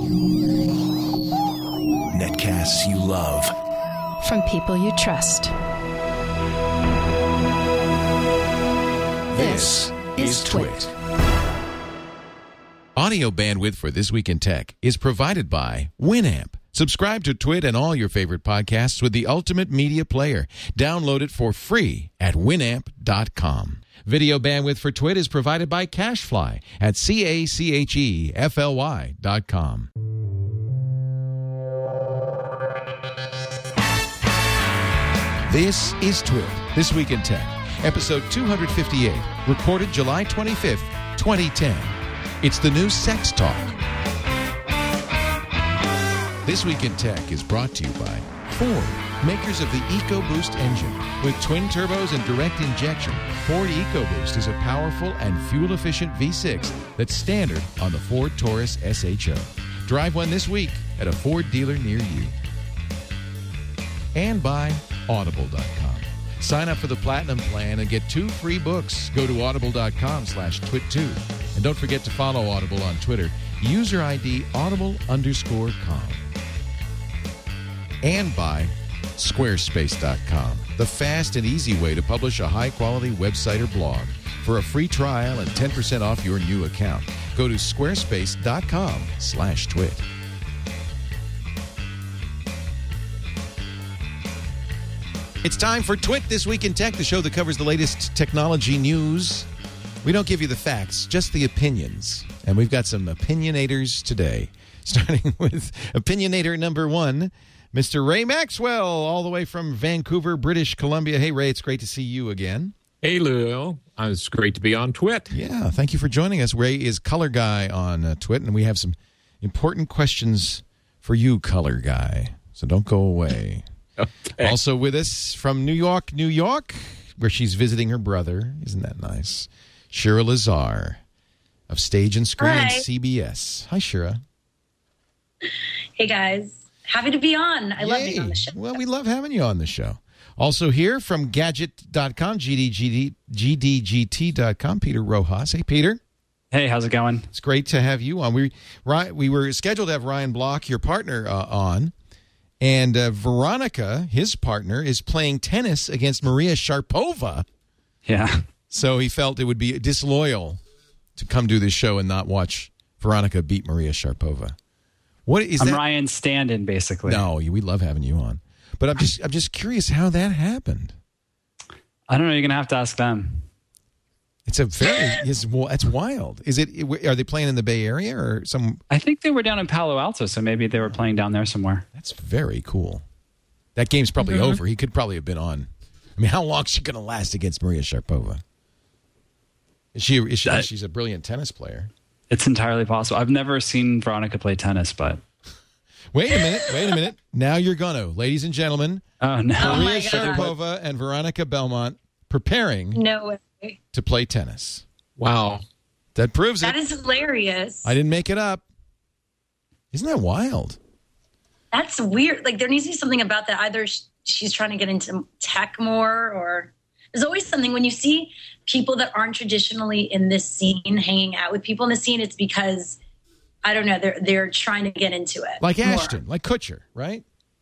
Netcasts you love. From people you trust. This is Twit. Audio bandwidth for This Week in Tech is provided by Winamp. Subscribe to Twit and all your favorite podcasts with the ultimate media player. Download it for free at winamp.com. Video bandwidth for Twit is provided by CacheFly at CacheFly.com. This is Twit, This Week in Tech, episode 258, recorded July 25th, 2010. It's the new sex talk. This Week in Tech is brought to you by Ford, makers of the EcoBoost engine. With twin turbos and direct injection, Ford EcoBoost is a powerful and fuel-efficient V6 that's standard on the Ford Taurus SHO. Drive one this week at a Ford dealer near you. And by Audible.com. Sign up for the Platinum plan and get 2 free books. Go to audible.com/twit2. And don't forget to follow Audible on Twitter. User ID audible_com. And by Squarespace.com, the fast and easy way to publish a high-quality website or blog. For a free trial and 10% off your new account, go to squarespace.com/twit. It's time for Twit This Week in Tech, the show that covers the latest technology news. We don't give you the facts, just the opinions. And we've got some opinionators today, starting with opinionator number 1, Mr. Ray Maxwell, all the way from Vancouver, British Columbia. Hey, Ray, it's great to see you again. Hey, Lou. It's great to be on Twit. Yeah, thank you for joining us. Ray is Color Guy on Twit, and we have some important questions for you, Color Guy. So don't go away. Okay. Also with us from New York, where she's visiting her brother. Isn't that nice? Shira Lazar of Stage and Screen and CBS. Hi, Shira. Hey, guys. Happy to be on. I love being on the show. Well, we love having you on the show. Also here from Gadget.com, GDGT.com, Peter Rojas. Hey, Peter. Hey, how's it going? It's great to have you on. We were scheduled to have Ryan Block, your partner, on. And Veronica, his partner, is playing tennis against Maria Sharapova. Yeah. So he felt it would be disloyal to come do this show and not watch Veronica beat Maria Sharapova. What is that? I'm Ryan's stand-in, basically. No, we love having you on. But I'm just curious how that happened. I don't know. You're going to have to ask them. It's wild. Are they playing in the Bay Area or some? I think they were down in Palo Alto, so maybe they were playing down there somewhere. That's very cool. That game's probably over. He could probably have been on. I mean, how long is she going to last against Maria Sharapova? She's a brilliant tennis player. It's entirely possible. I've never seen Veronica play tennis, but wait a minute. Now you're gonna, ladies and gentlemen. Oh no, Maria Sharapova and Veronica Belmont preparing. No way. To play tennis. Wow. That proves That it. is hilarious. I didn't make it up. Isn't that wild? That's weird. Like, there needs to be something about that. Either she's trying to get into tech more, or there's always something when you see people that aren't traditionally in this scene hanging out with people in the scene, it's because, I don't know, they're trying to get into it. Like more. Ashton, like Kutcher, right?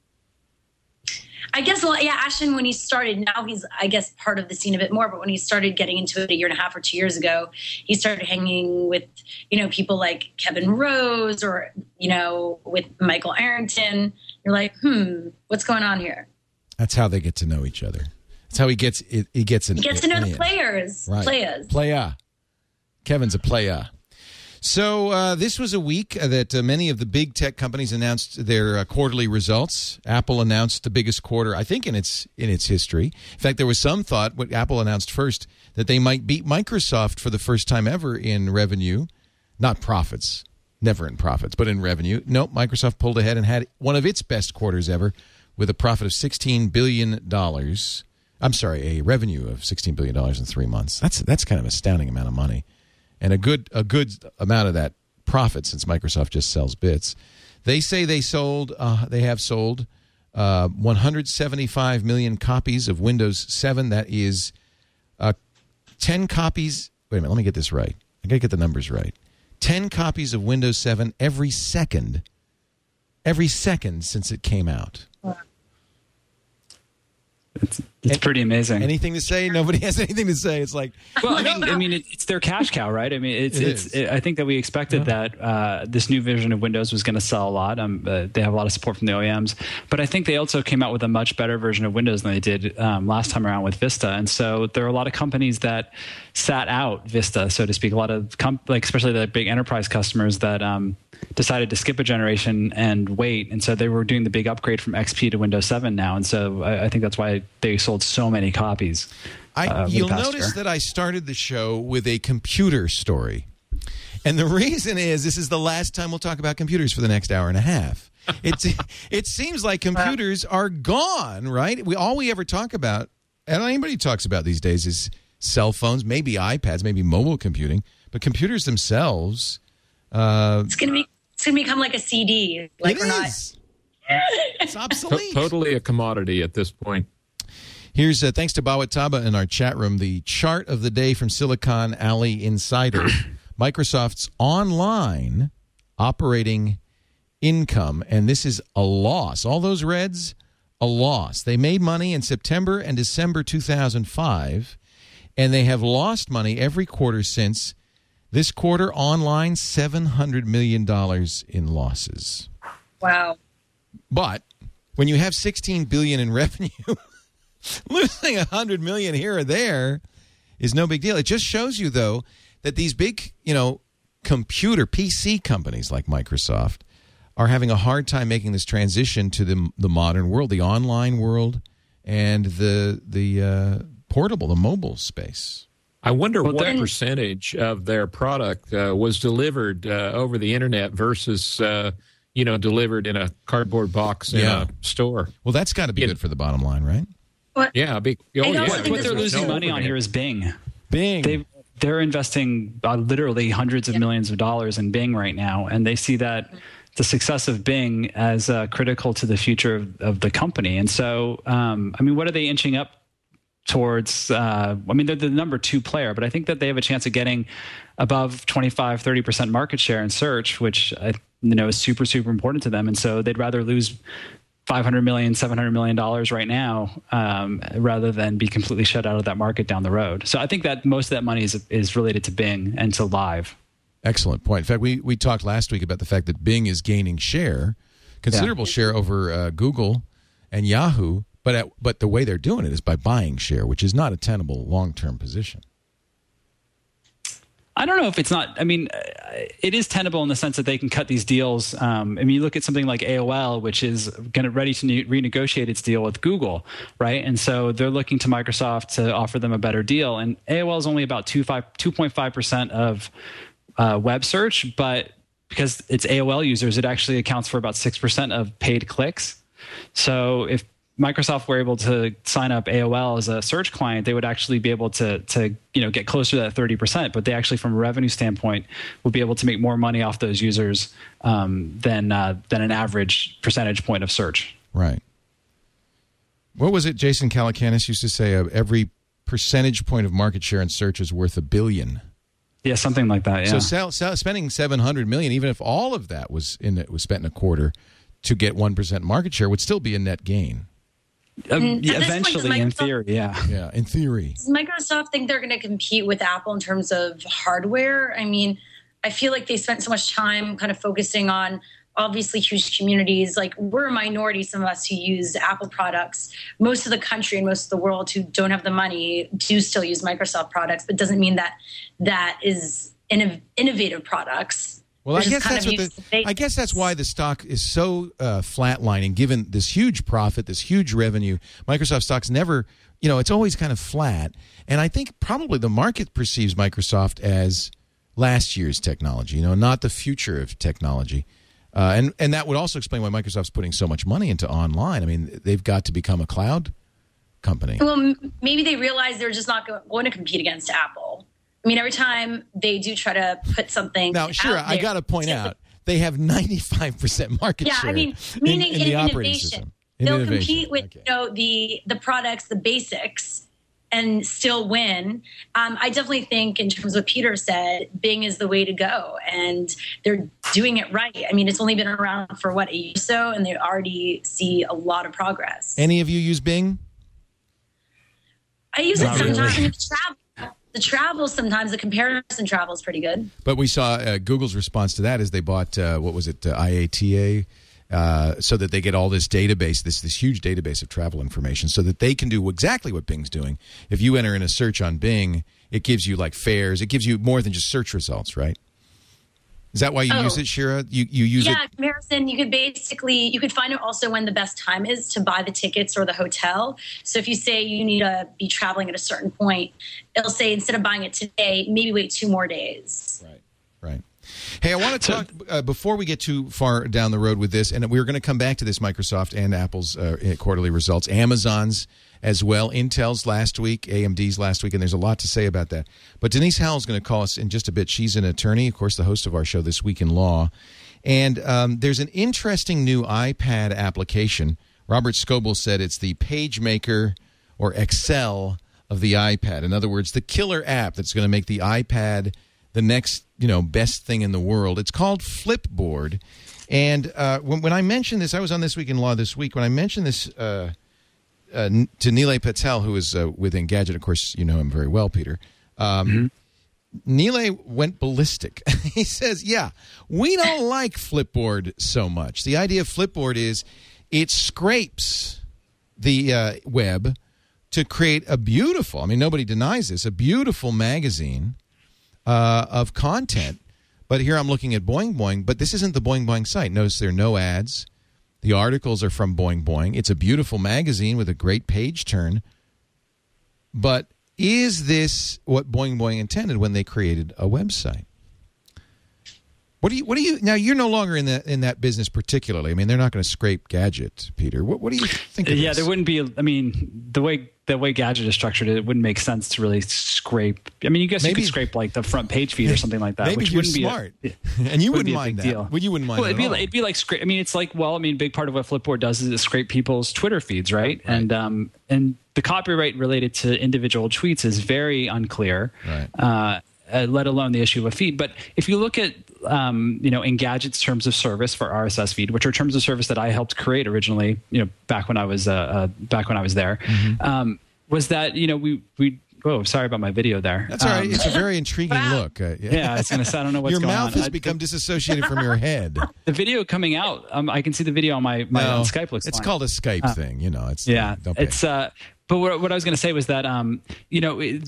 I guess, well, yeah, Ashton, when he started, now he's, I guess, part of the scene a bit more, but when he started getting into it 1.5 or 2 years ago, he started hanging with, people like Kevin Rose or, with Michael Arrington. You're like, what's going on here? That's how they get to know each other. That's how he gets to know the players. Right. Playa. Kevin's a playa. So this was a week that many of the big tech companies announced their quarterly results. Apple announced the biggest quarter, I think, in its history. In fact, there was some thought, what Apple announced first, that they might beat Microsoft for the first time ever in revenue. Not profits. Never in profits, but in revenue. Nope, Microsoft pulled ahead and had one of its best quarters ever with a profit of $16 billion. I'm sorry, a revenue of $16 billion in 3 months. That's kind of an astounding amount of money. And a good amount of that profit, since Microsoft just sells bits. They say they have sold 175 million copies of Windows 7. That is 10 copies. Wait a minute, let me get this right. I got to get the numbers right. 10 copies of Windows 7 every second every second since it came out. It's pretty amazing. Anything to say? Nobody has anything to say. It's like, well, I mean, it's their cash cow, right? I mean, I think that we expected that this new version of Windows was going to sell a lot. They have a lot of support from the OEMs, but I think they also came out with a much better version of Windows than they did last time around with Vista. And so there are a lot of companies that sat out Vista, so to speak. A lot of especially the big enterprise customers that decided to skip a generation and wait, and so they were doing the big upgrade from XP to Windows 7 now. And so I think that's why they sold so many copies. You'll notice that I started the show with a computer story. And the reason is this is the last time we'll talk about computers for the next hour and a half. It seems like computers are gone, right? All we ever talk about, and anybody talks about these days, is cell phones, maybe iPads, maybe mobile computing. But computers themselves... it's going to become like a CD. Like it is. It's obsolete. Totally a commodity at this point. Here's, thanks to Bawat Taba in our chat room, the chart of the day from Silicon Alley Insider. Microsoft's online operating income, and this is a loss. All those reds, a loss. They made money in September and December 2005, and they have lost money every quarter since. This quarter, online, $700 million in losses. Wow. But when you have $16 billion in revenue... losing $100 million here or there is no big deal. It just shows you, though, that these big, computer PC companies like Microsoft are having a hard time making this transition to the modern world, the online world, and the portable, the mobile space. I wonder what percentage of their product was delivered over the internet versus delivered in a cardboard box in a store. Well, that's got to be good for the bottom line, right? Yeah, what they're losing money on here is Bing. They're investing literally hundreds of millions of dollars in Bing right now, and they see that the success of Bing as critical to the future of the company. And so, what are they inching up towards? They're the number 2 player, but I think that they have a chance of getting above 25-30% market share in search, which is super, super important to them. And so they'd rather lose $500 million, $700 million right now, rather than be completely shut out of that market down the road. So I think that most of that money is related to Bing and to Live. Excellent point. In fact, we talked last week about the fact that Bing is gaining considerable share over Google and Yahoo, but the way they're doing it is by buying share, which is not a tenable long-term position. I don't know if it's not. It is tenable in the sense that they can cut these deals. You look at something like AOL, which is ready to renegotiate its deal with Google, right? And so they're looking to Microsoft to offer them a better deal. And AOL is only about 2.5% of web search, but because it's AOL users, it actually accounts for about 6% of paid clicks. So if Microsoft were able to sign up AOL as a search client, they would actually be able to get closer to that 30%. But they actually, from a revenue standpoint, would be able to make more money off those users than an average percentage point of search. Right. What was it Jason Calacanis used to say? Every percentage point of market share in search is worth $1 billion. Yeah, something like that. Yeah. So spending $700 million, even if all of that was spent in a quarter to get 1% market share, would still be a net gain. Eventually, in theory, yeah, in theory. Does Microsoft think they're going to compete with Apple in terms of hardware? I feel like they spent so much time kind of focusing on obviously huge communities. Like, we're a minority, some of us who use Apple products. Most of the country and most of the world who don't have the money do still use Microsoft products, but doesn't mean that is innovative products. Well, I guess that's why the stock is so flatlining, given this huge profit, this huge revenue. Microsoft stock's never, it's always kind of flat. And I think probably the market perceives Microsoft as last year's technology, not the future of technology. And that would also explain why Microsoft's putting so much money into online. They've got to become a cloud company. Well, maybe they realize they're just not going to compete against Apple. Every time they do try to put something now, sure, I got to point out they have 95% market share. Meaning in the operating innovation. system. They'll compete with the products, the basics, and still win. I definitely think, in terms of what Peter said, Bing is the way to go, and they're doing it right. I mean, it's only been around for a year or so, and they already see a lot of progress. Any of you use Bing? I use it sometimes. Really. The travel sometimes, the comparison travel is pretty good. But we saw Google's response to that is they bought, IATA, so that they get all this database, this huge database of travel information, so that they can do exactly what Bing's doing. If you enter in a search on Bing, it gives you like fares. It gives you more than just search results, right? Is that why you use it, Shira? You use it? Yeah, comparison. You could find out also when the best time is to buy the tickets or the hotel. So if you say you need to be traveling at a certain point, it'll say instead of buying it today, maybe wait 2 more days. Right. Hey, I want to talk, before we get too far down the road with this, and we're going to come back to this, Microsoft and Apple's quarterly results, Amazon's as well, Intel's last week, AMD's last week, and there's a lot to say about that. But Denise Howell is going to call us in just a bit. She's an attorney, of course, the host of our show, This Week in Law. And there's an interesting new iPad application. Robert Scoble said it's the PageMaker or Excel of the iPad. In other words, the killer app that's going to make the iPad the next, best thing in the world. It's called Flipboard. And when I mentioned this, I was on This Week in Law this week. When I mentioned this to Nilay Patel, who is with Engadget, of course, you know him very well, Peter. Nilay went ballistic. He says, we don't like Flipboard so much. The idea of Flipboard is it scrapes the web to create a beautiful, nobody denies this, a beautiful magazine of content. But here I'm looking at Boing Boing, but this isn't the Boing Boing site. Notice there are no ads. The articles are from Boing Boing. It's a beautiful magazine with a great page turn. But is this what Boing Boing intended when they created a website? What do you now? You're no longer in that business particularly. They're not going to scrape Gadget, Peter. What do you think of this? There wouldn't be. The way Gadget is structured, it wouldn't make sense to really scrape. You guess you could scrape like the front page feed or something like that. Maybe which you're wouldn't smart, be and you wouldn't mind that. Deal. Well, you wouldn't mind. Well, it'd be like scrape. It's like big part of what Flipboard does is it scrape people's Twitter feeds, right? And the copyright related to individual tweets is very unclear. Right. Let alone the issue of a feed. But if you look at Engadget's terms of service for RSS feed, which are terms of service that I helped create originally, back when I was there, was that we. Oh, sorry about my video there. That's all right. It's a very intriguing look. Yeah, I was going to say I don't know what's your going on. Your mouth has become disassociated from your head. The video coming out, I can see the video on my on Skype. Looks it's fine. Called a Skype thing. It's it's. But what I was going to say was that, the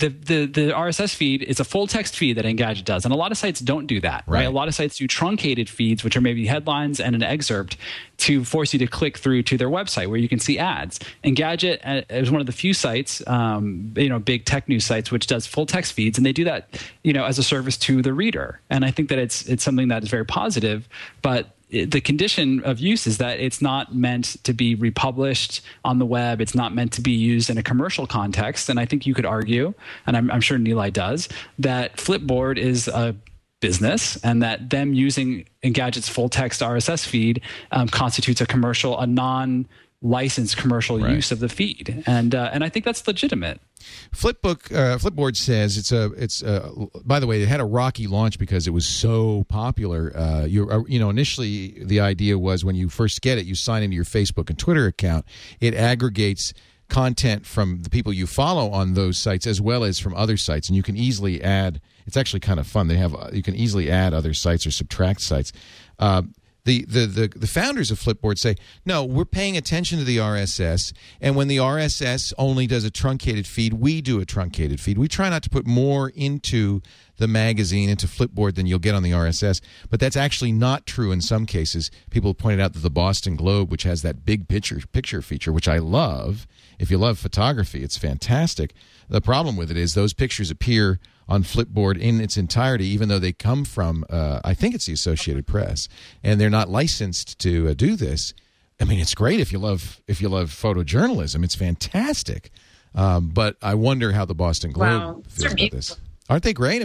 RSS feed is a full text feed that Engadget does. And a lot of sites don't do that, right? A lot of sites do truncated feeds, which are maybe headlines and an excerpt to force you to click through to their website where you can see ads. Engadget is one of the few sites, big tech news sites, which does full text feeds. And they do that, as a service to the reader. And I think that it's something that is very positive, but the condition of use is that it's not meant to be republished on the web. It's not meant to be used in a commercial context. And I think you could argue, and I'm sure Nilay does, that Flipboard is a business and that them using Engadget's full text RSS feed constitutes a non-licensed commercial use of the feed. And I think that's legitimate. Flipboard says it's by the way, it had a rocky launch because it was so popular. Initially the idea was when you first get it, you sign into your Facebook and Twitter account. It aggregates content from the people you follow on those sites as well as from other sites, and you can easily add. It's actually kind of fun. You can easily add other sites or subtract sites. The founders of Flipboard say, no, we're paying attention to the RSS, and when the RSS only does a truncated feed, we do a truncated feed. We try not to put more into the magazine, into Flipboard, than you'll get on the RSS, but that's actually not true in some cases. People have pointed out that the Boston Globe, which has that big picture feature, which I love. If you love photography, it's fantastic. The problem with it is those pictures appear on Flipboard in its entirety, even though they come from, I think it's the Associated Press, and they're not licensed to do this. It's great if you love photojournalism. It's fantastic. But I wonder how the Boston Globe feels about this. Aren't they great?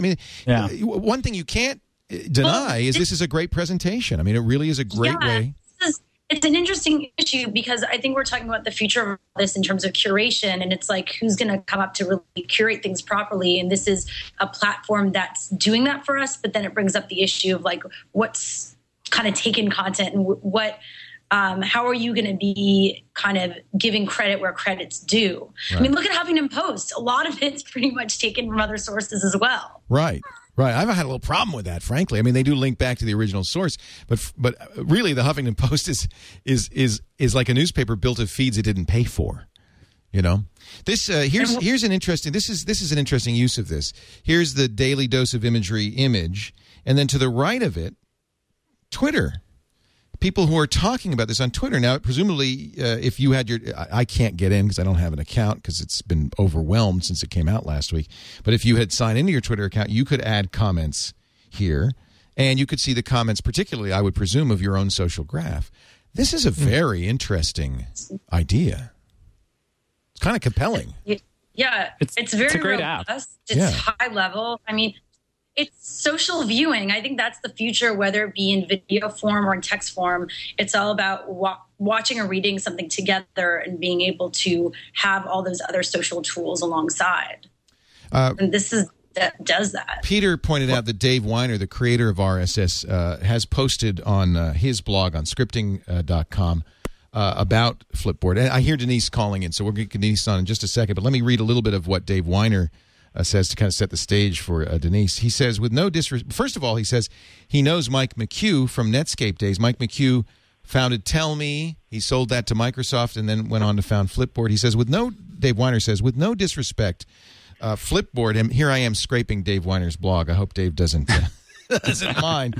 One thing you can't deny is this is a great presentation. It really is a great way. it's an interesting issue because I think we're talking about the future of this in terms of curation, and it's like who's going to come up to really curate things properly. And this is a platform that's doing that for us, but then it brings up the issue of like what's kind of taken content and what. How are you going to be kind of giving credit where credit's due? Right. I mean, look at Huffington Post. A lot of it's pretty much taken from other sources as well. Right. I've had a little problem with that, frankly. I mean, they do link back to the original source, but really, the Huffington Post is like a newspaper built of feeds it didn't pay for. You know, here's an interesting. This is an interesting use of this. Here's the Daily Dose of Imagery image, and then to the right of it, Twitter. People who are talking about this on Twitter. Now, presumably, if you had I can't get in because I don't have an account because it's been overwhelmed since it came out last week. But if you had signed into your Twitter account, you could add comments here, and you could see the comments, particularly, I would presume, of your own social graph. This is a very interesting idea. It's kind of compelling. Yeah, it's very it's a great robust. app. It's high level. I mean, it's social viewing. I think that's the future, whether it be in video form or in text form. It's all about watching or reading something together and being able to have all those other social tools alongside. And this does that. Peter pointed out that Dave Winer, the creator of RSS, has posted on his blog on scripting.com about Flipboard. And I hear Denise calling in, so we'll get Denise on in just a second. But let me read a little bit of what Dave Winer says to kind of set the stage for Denise. He says, with no disrespect, first of all, he says he knows Mike McHugh from Netscape days. Mike McHugh founded Tell Me. He sold that to Microsoft and then went on to found Flipboard. He says, Dave Winer says, with no disrespect, Flipboard, and here I am scraping Dave Winer's blog. I hope Dave doesn't mind.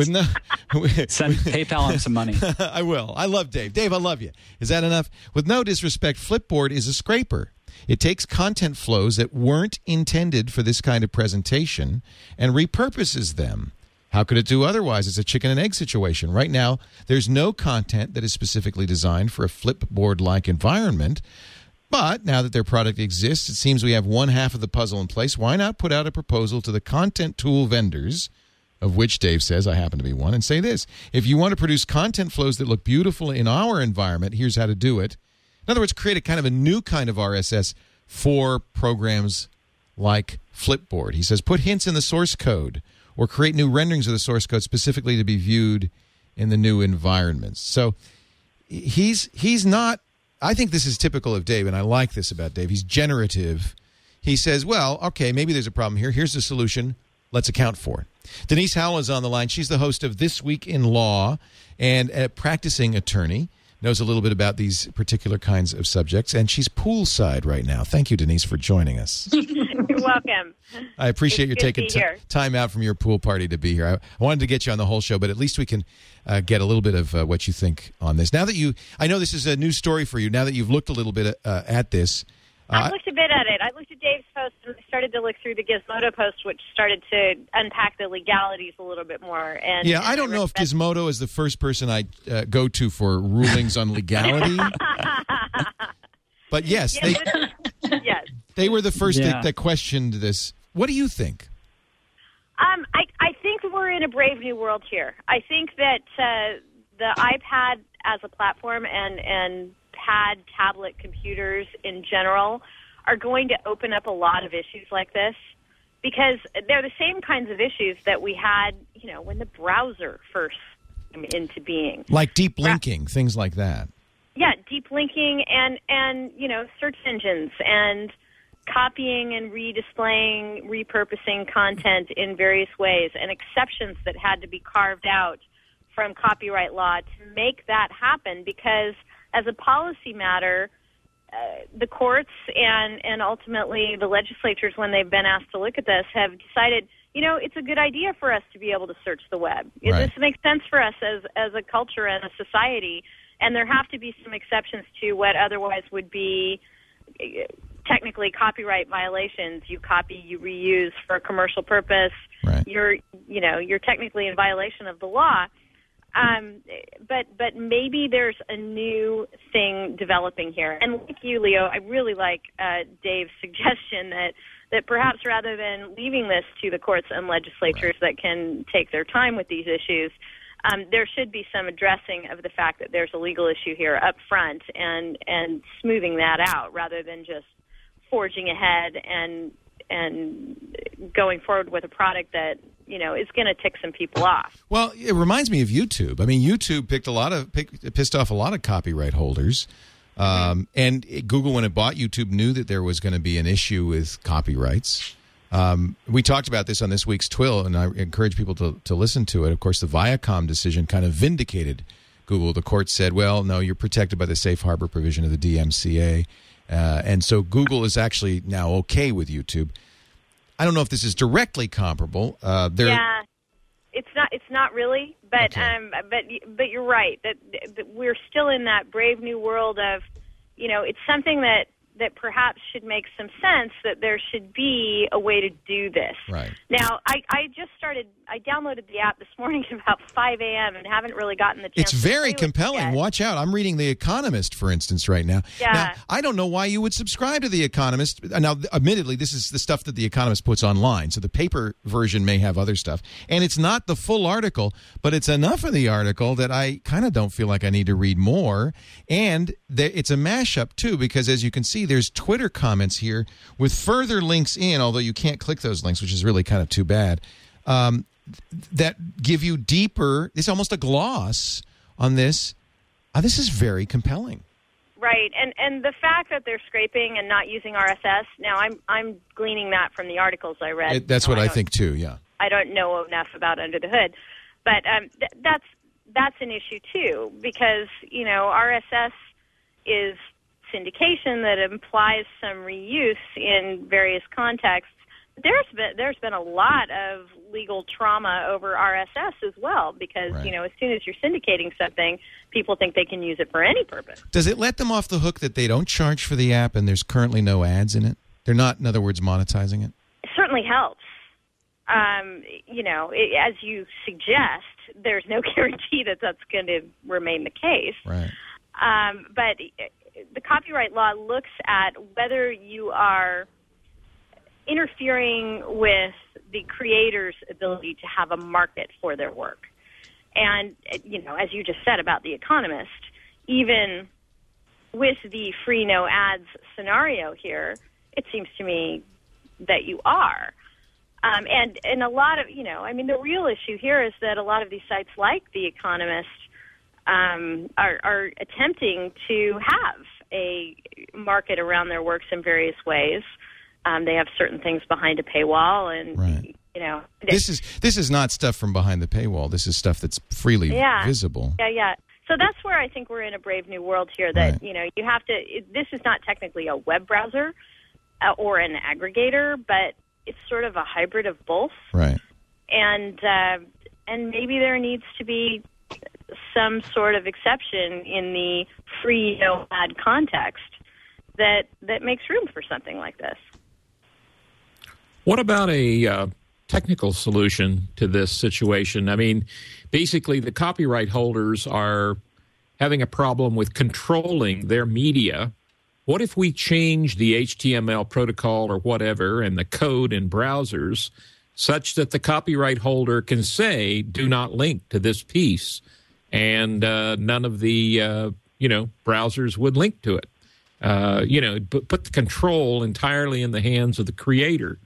Send PayPal him some money. I will. I love Dave. Dave, I love you. Is that enough? With no disrespect, Flipboard is a scraper. It takes content flows that weren't intended for this kind of presentation and repurposes them. How could it do otherwise? It's a chicken and egg situation. Right now, there's no content that is specifically designed for a Flipboard-like environment. But now that their product exists, it seems we have one half of the puzzle in place. Why not put out a proposal to the content tool vendors, of which Dave says I happen to be one, and say this: if you want to produce content flows that look beautiful in our environment, here's how to do it. In other words, create a kind of a new kind of RSS for programs like Flipboard. He says, put hints in the source code or create new renderings of the source code specifically to be viewed in the new environments. So he's not, I think this is typical of Dave, and I like this about Dave. He's generative. He says, well, okay, maybe there's a problem here. Here's the solution. Let's account for it. Denise Howell is on the line. She's the host of This Week in Law and a practicing attorney. Knows a little bit about these particular kinds of subjects, and she's poolside right now. Thank you, Denise, for joining us. You're welcome. I appreciate you taking time out from your pool party to be here. I wanted to get you on the whole show, but at least we can get a little bit of what you think on this. Now that I know this is a new story for you, now that you've looked a little bit at this. I looked a bit at it. I looked at Dave's post and I started to look through the Gizmodo post, which started to unpack the legalities a little bit more. And I don't know if Gizmodo is the first person I go to for rulings on legality. But yes, they were the first that questioned this. What do you think? I think we're in a brave new world here. I think that the iPad as a platform and pad, tablet computers in general are going to open up a lot of issues like this because they're the same kinds of issues that we had, when the browser first came into being. Like deep linking, things like that. Yeah, deep linking and search engines and copying and redisplaying, repurposing content in various ways and exceptions that had to be carved out from copyright law to make that happen because as a policy matter, the courts and ultimately the legislatures, when they've been asked to look at this, have decided, it's a good idea for us to be able to search the web. Right. This makes sense for us as a culture and a society, and there have to be some exceptions to what otherwise would be technically copyright violations. You copy, you reuse for a commercial purpose. Right. You're technically in violation of the law. But maybe there's a new thing developing here. And like you, Leo, I really like Dave's suggestion that perhaps rather than leaving this to the courts and legislatures that can take their time with these issues, there should be some addressing of the fact that there's a legal issue here up front and smoothing that out rather than just forging ahead and going forward with a product that, is going to tick some people off. Well, it reminds me of YouTube. I mean, YouTube pissed off a lot of copyright holders. And Google, when it bought YouTube, knew that there was going to be an issue with copyrights. We talked about this on this week's Twill, and I encourage people to listen to it. Of course, the Viacom decision kind of vindicated Google. The court said, well, no, you're protected by the safe harbor provision of the DMCA. And so Google is actually now okay with YouTube. I don't know if this is directly comparable. Yeah, it's not really, but Okay. But you're right that we're still in that brave new world of, it's something that perhaps should make some sense that there should be a way to do this. Right. Now, I downloaded the app this morning at about 5 a.m. and haven't really gotten the chance It's to very play with it compelling. yet. Watch out. I'm reading The Economist, for instance, right now. Yeah. Now, I don't know why you would subscribe to The Economist. Now, admittedly, this is the stuff that The Economist puts online, so the paper version may have other stuff. And it's not the full article, but it's enough of the article that I kind of don't feel like I need to read more. And it's a mashup, too, because as you can see, there's Twitter comments here with further links in, although you can't click those links, which is really kind of too bad. That give you deeper. It's almost a gloss on this. This is very compelling. Right, and the fact that they're scraping and not using RSS. Now, I'm gleaning that from the articles I read. That's what I think too. Yeah. I don't know enough about under the hood, but that's an issue too because RSS is syndication that implies some reuse in various contexts. There's been a lot of legal trauma over RSS as well because, Right. As soon as you're syndicating something, people think they can use it for any purpose. Does it let them off the hook that they don't charge for the app and there's currently no ads in it? They're not, in other words, monetizing it? It certainly helps. As you suggest, there's no guarantee that that's going to remain the case. Right. But the copyright law looks at whether you are interfering with the creator's ability to have a market for their work. And, as you just said about The Economist, even with the free no ads scenario here, it seems to me that you are. And a lot of, the real issue here is that a lot of these sites like The Economist are attempting to have a market around their works in various ways. They have certain things behind a paywall, and Right. This is not stuff from behind the paywall. This is stuff that's freely visible. Yeah. So that's where I think we're in a brave new world here. That Right. you have to. This is not technically a web browser or an aggregator, but it's sort of a hybrid of both. Right. And maybe there needs to be some sort of exception in the free no ad context that makes room for something like this. What about a technical solution to this situation? I mean, basically, the copyright holders are having a problem with controlling their media. What if we change the HTML protocol or whatever and the code in browsers such that the copyright holder can say, do not link to this piece, and none of the, browsers would link to it? Put the control entirely in the hands of the creator.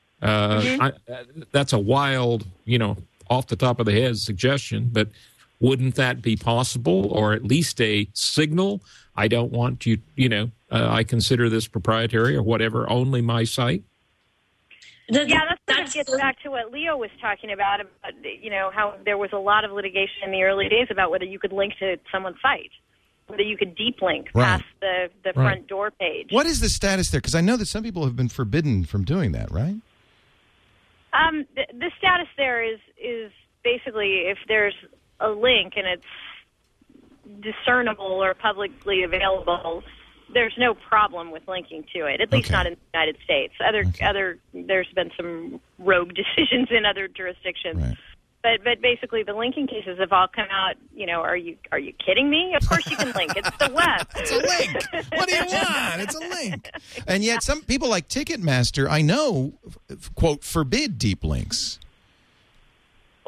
That's a wild, off the top of the head suggestion, but wouldn't that be possible, or at least a signal? I don't want you, I consider this proprietary or whatever, only my site. That gets back to what Leo was talking about, how there was a lot of litigation in the early days about whether you could link to someone's site, whether you could deep link past the front door page. What is the status there? Because I know that some people have been forbidden from doing that, right? The status there is basically if there's a link and it's discernible or publicly available, there's no problem with linking to it, at least not in the United States. There's been some rogue decisions in other jurisdictions. Right. But basically, the linking cases have all come out. Are you kidding me? Of course you can link. It's the web. It's a link. What do you want? It's a link. And yet some people like Ticketmaster, I know, quote, forbid deep links.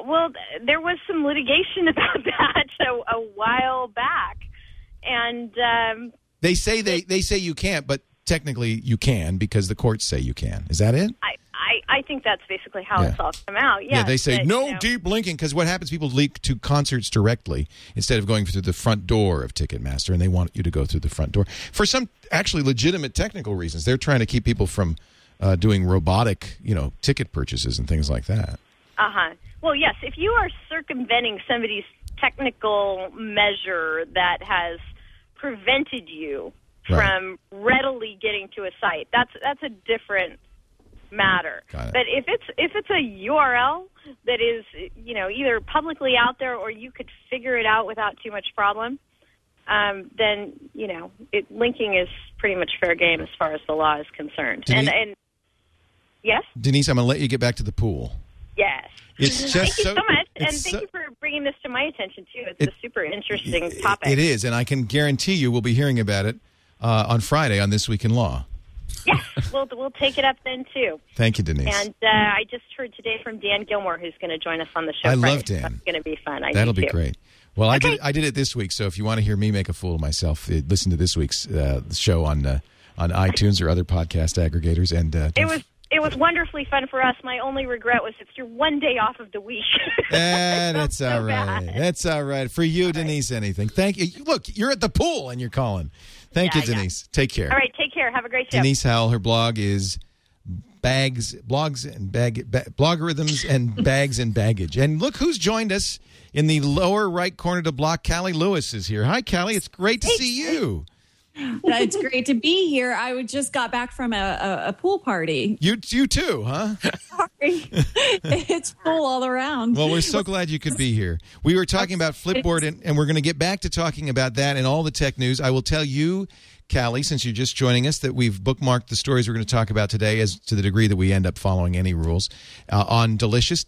well, there was some litigation about that a while back, and they say you can't, but technically you can because the courts say you can. Is that it? I think that's basically how it's all come out. Yes, yeah, they say that, no deep linking because what happens? People leak to concerts directly instead of going through the front door of Ticketmaster, and they want you to go through the front door for some actually legitimate technical reasons. They're trying to keep people from doing robotic, ticket purchases and things like that. Well, yes, if you are circumventing somebody's technical measure that has prevented you from readily getting to a site, that's a different matter. But if it's a URL that is either publicly out there or you could figure it out without too much problem, then linking is pretty much fair game as far as the law is concerned. And yes, Denise, I'm going to let you get back to the pool. Yes. It's just thank you so much, and thank you for bringing this to my attention too. It's a super interesting topic. It is, and I can guarantee you we'll be hearing about it on Friday on This Week in Law. Yes, we'll take it up then too. Thank you, Denise. And I just heard today from Dan Gilmore, who's going to join us on the show. I love Dan. That's going to be fun. That'll be great. Well, okay. I did it this week, so if you want to hear me make a fool of myself, listen to this week's show on iTunes or other podcast aggregators. And it was wonderfully fun for us. My only regret was it's your one day off of the week. That's all right. That's all right. For you, Denise, anything. Thank you. Look, you're at the pool and you're calling. Thank you, Denise. Yeah. Take care. All right, take care. Have a great show. Denise Howell, her blog is blogs and blogarithms and bags and baggage. And look who's joined us in the lower right corner of the block. Callie Lewis is here. Hi, Callie. It's great to see you. It's great to be here. I just got back from a pool party. You too, huh? Sorry. It's full all around. Well, we're so glad you could be here. We were talking about Flipboard, and we're going to get back to talking about that and all the tech news. I will tell you, Callie, since you're just joining us, that we've bookmarked the stories we're going to talk about today as to the degree that we end up following any rules on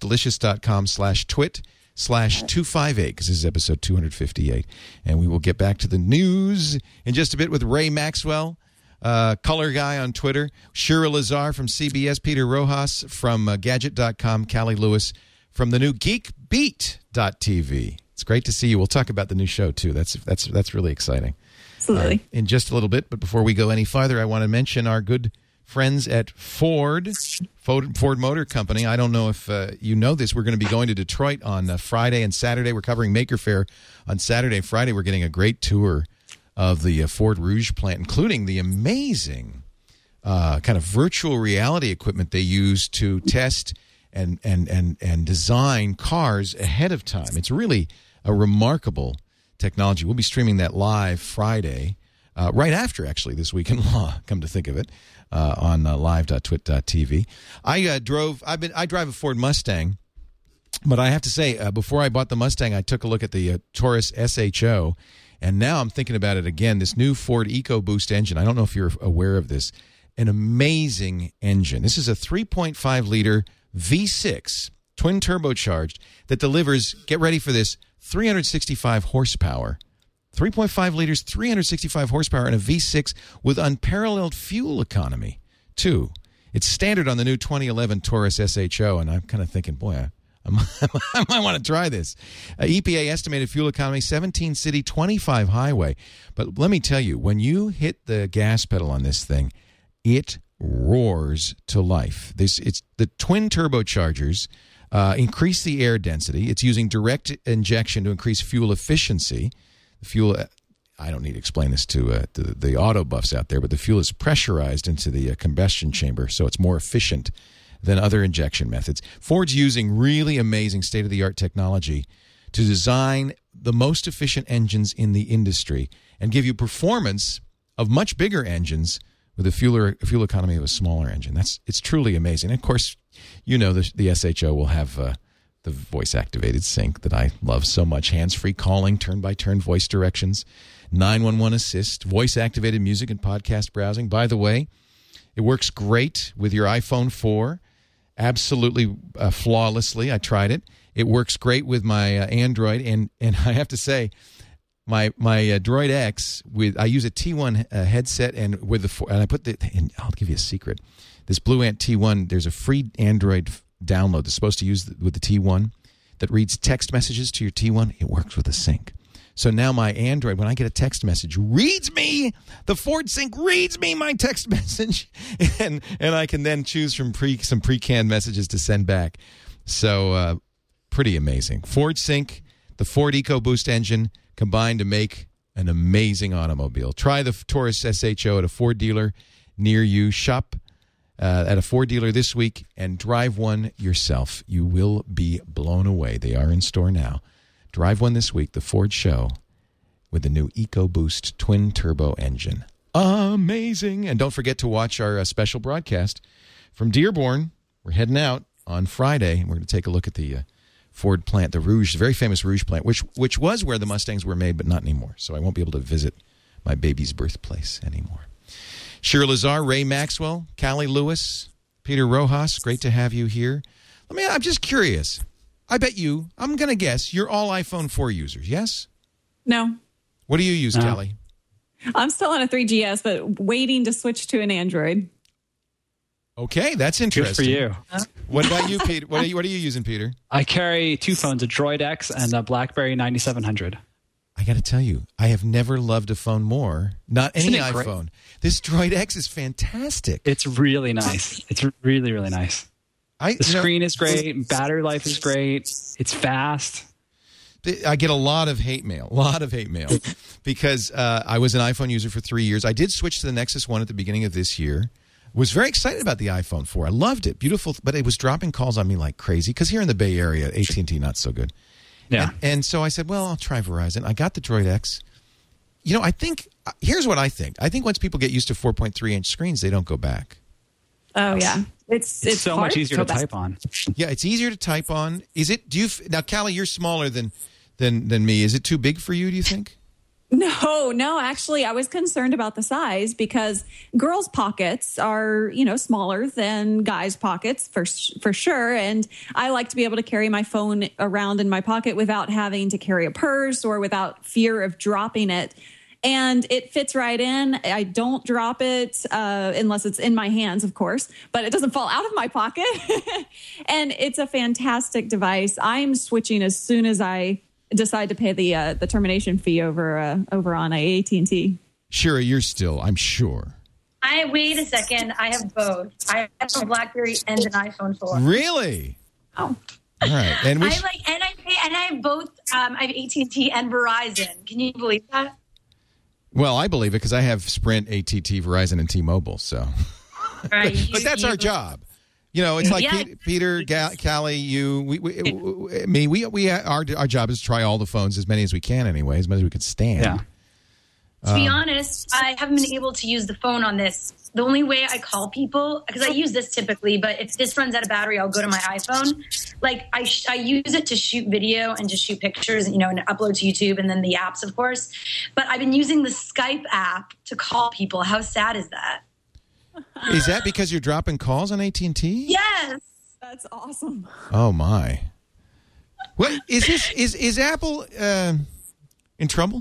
delicious.com/twit/258, because this is episode 258. And we will get back to the news in just a bit with Ray Maxwell, color guy on Twitter, Shira Lazar from CBS, Peter Rojas from Gadget.com, Callie Lewis from the new GeekBeat.tv. It's great to see you. We'll talk about the new show, too. That's really exciting. Absolutely. In just a little bit, but before we go any farther, I want to mention our good friends at Ford Motor Company. I don't know if you know this. We're going to be going to Detroit on Friday and Saturday. We're covering Maker Faire on Saturday and Friday. We're getting a great tour of the Ford Rouge plant, including the amazing kind of virtual reality equipment they use to test and design cars ahead of time. It's really a remarkable technology. We'll be streaming that live Friday, right after, actually, This Week in Law, come to think of it. On live.twit.tv. I drive a Ford Mustang, but I have to say, before I bought the Mustang, I took a look at the Taurus SHO, and now I'm thinking about it again. This new Ford EcoBoost engine, I don't know if you're aware of this, an amazing engine. This is a 3.5-liter V6, twin turbocharged, that delivers, get ready for this, 365 horsepower. 3.5 liters, 365 horsepower, and a V6 with unparalleled fuel economy, too. It's standard on the new 2011 Taurus SHO, and I'm kind of thinking, boy, I might want to try this. EPA estimated fuel economy, 17 city, 25 highway. But let me tell you, when you hit the gas pedal on this thing, it roars to life. It's the twin turbochargers increase the air density. It's using direct injection to increase fuel efficiency. Fuel, I don't need to explain this to the auto buffs out there, but the fuel is pressurized into the combustion chamber, so it's more efficient than other injection methods. Ford's using really amazing state-of-the-art technology to design the most efficient engines in the industry and give you performance of much bigger engines with a fuel economy of a smaller engine. It's truly amazing. And of course, you know the SHO will have the voice-activated sync that I love so much, hands-free calling, turn-by-turn voice directions, 911 assist, voice-activated music and podcast browsing. By the way, it works great with your iPhone 4, absolutely flawlessly. I tried it. It works great with my Android, and I have to say, my Droid X, I use a T1 headset, and I put and I'll give you a secret. This Blue Ant T1, there's a free Android download that's supposed to use with the T1 that reads text messages to your T1, it works with a sync. So now my Android, when I get a text message, reads me, the Ford Sync reads me my text message, and I can then choose from some pre-canned messages to send back. So pretty amazing. Ford Sync, the Ford EcoBoost engine combined to make an amazing automobile. Try the Taurus SHO at a Ford dealer near you. Shop at a Ford dealer this week and drive one yourself. You will be blown away. They are in store now. Drive one this week, the Ford Show, with the new EcoBoost twin-turbo engine. Amazing. And don't forget to watch our special broadcast from Dearborn. We're heading out on Friday. We're going to take a look at the Ford plant, the Rouge, the very famous Rouge plant, which was where the Mustangs were made, but not anymore. So I won't be able to visit my baby's birthplace anymore. Shira Lazar, Ray Maxwell, Callie Lewis, Peter Rojas, great to have you here. I'm just curious. I bet I'm going to guess, you're all iPhone 4 users, yes? No. What do you use, Callie? I'm still on a 3GS, but waiting to switch to an Android. Okay, that's interesting. Good for you. What about you, Peter? What are you using, Peter? I carry two phones, a Droid X and a BlackBerry 9700. I got to tell you, I have never loved a phone more. Not any iPhone. Great? This Droid X is fantastic. It's really nice. It's really, really nice. The screen is great. Battery life is great. It's fast. I get a lot of hate mail, because I was an iPhone user for 3 years. I did switch to the Nexus 1 at the beginning of this year. Was very excited about the iPhone 4. I loved it. Beautiful, but it was dropping calls on me like crazy because here in the Bay Area, AT&T not so good. Yeah. And so I said, well, I'll try Verizon. I got the Droid X. I think, here's what I think. I think once people get used to 4.3-inch screens, they don't go back. Oh, yeah. It's so much easier to type on. Yeah, it's easier to type on. Is it? Now, Callie, you're smaller than me. Is it too big for you, do you think? No, actually, I was concerned about the size because girls' pockets are, smaller than guys' pockets for sure. And I like to be able to carry my phone around in my pocket without having to carry a purse or without fear of dropping it. And it fits right in. I don't drop it unless it's in my hands, of course, but it doesn't fall out of my pocket. And it's a fantastic device. I'm switching as soon as I decide to pay the termination fee over on AT&T. Shira, you're still, I'm sure. Wait a second. I have both. I have a BlackBerry and an iPhone 4. Really? Oh. All right. And I have both. I have AT&T and Verizon. Can you believe that? Well, I believe it because I have Sprint, AT&T, Verizon, and T-Mobile. So, right. But that's our job. It's like Peter, Callie, you, our job is to try all the phones, as many as we can anyway, as many as we can stand. Yeah. To be honest, I haven't been able to use the phone on this. The only way I call people, because I use this typically, but if this runs out of battery, I'll go to my iPhone. Like I use it to shoot video and to shoot pictures, and upload to YouTube, and then the apps, of course. But I've been using the Skype app to call people. How sad is that? Is that because you're dropping calls on AT&T? Yes. That's awesome. Oh my! What is this? Is Apple in trouble?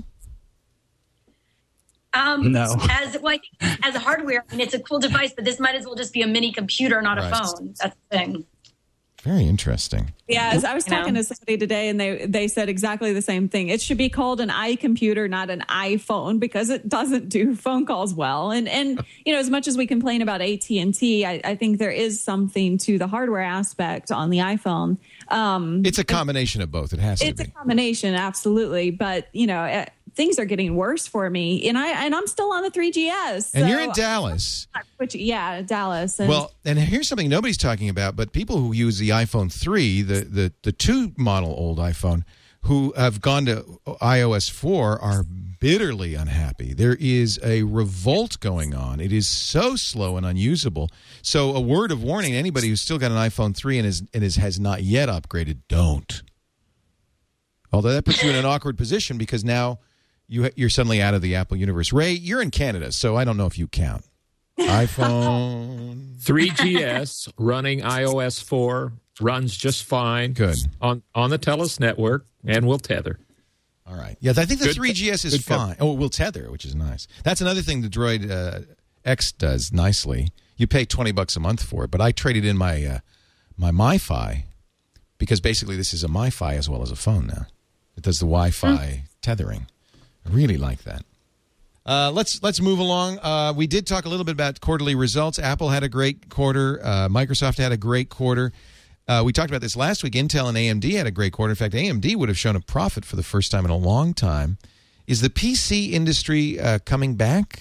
No. As a hardware, it's a cool device, but this might as well just be a mini computer, not a phone. That's the thing. Very interesting. Yeah, I was talking to somebody today, and they said exactly the same thing. It should be called an iComputer, not an iPhone, because it doesn't do phone calls well. And as much as we complain about AT&T, I think there is something to the hardware aspect on the iPhone. It's a combination of both. It has to be. It's a combination, absolutely. But things are getting worse for me, and I'm still on the 3GS. And you're in Dallas. Dallas. And here's something nobody's talking about, but people who use the iPhone 3, the 2 model old iPhone, who have gone to iOS 4 are bitterly unhappy. There is a revolt going on. It is so slow and unusable. So a word of warning, anybody who's still got an iPhone 3 and has not yet upgraded, don't. Although that puts you in an awkward position because now you're suddenly out of the Apple universe. Ray, you're in Canada, so I don't know if you count. iPhone 3GS running iOS 4 runs just fine. Good on the TELUS network, and will tether. All right. Yeah, I think the 3GS is fine. Oh, it will tether, which is nice. That's another thing the Droid X does nicely. You pay $20 a month for it, but I traded in my MiFi because basically this is a MiFi as well as a phone now. It does the Wi-Fi tethering. I really like that. Let's move along. We did talk a little bit about quarterly results. Apple had a great quarter. Microsoft had a great quarter. We talked about this last week. Intel and AMD had a great quarter. In fact, AMD would have shown a profit for the first time in a long time. Is the PC industry coming back?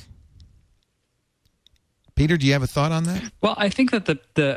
Peter, do you have a thought on that? Well, I think that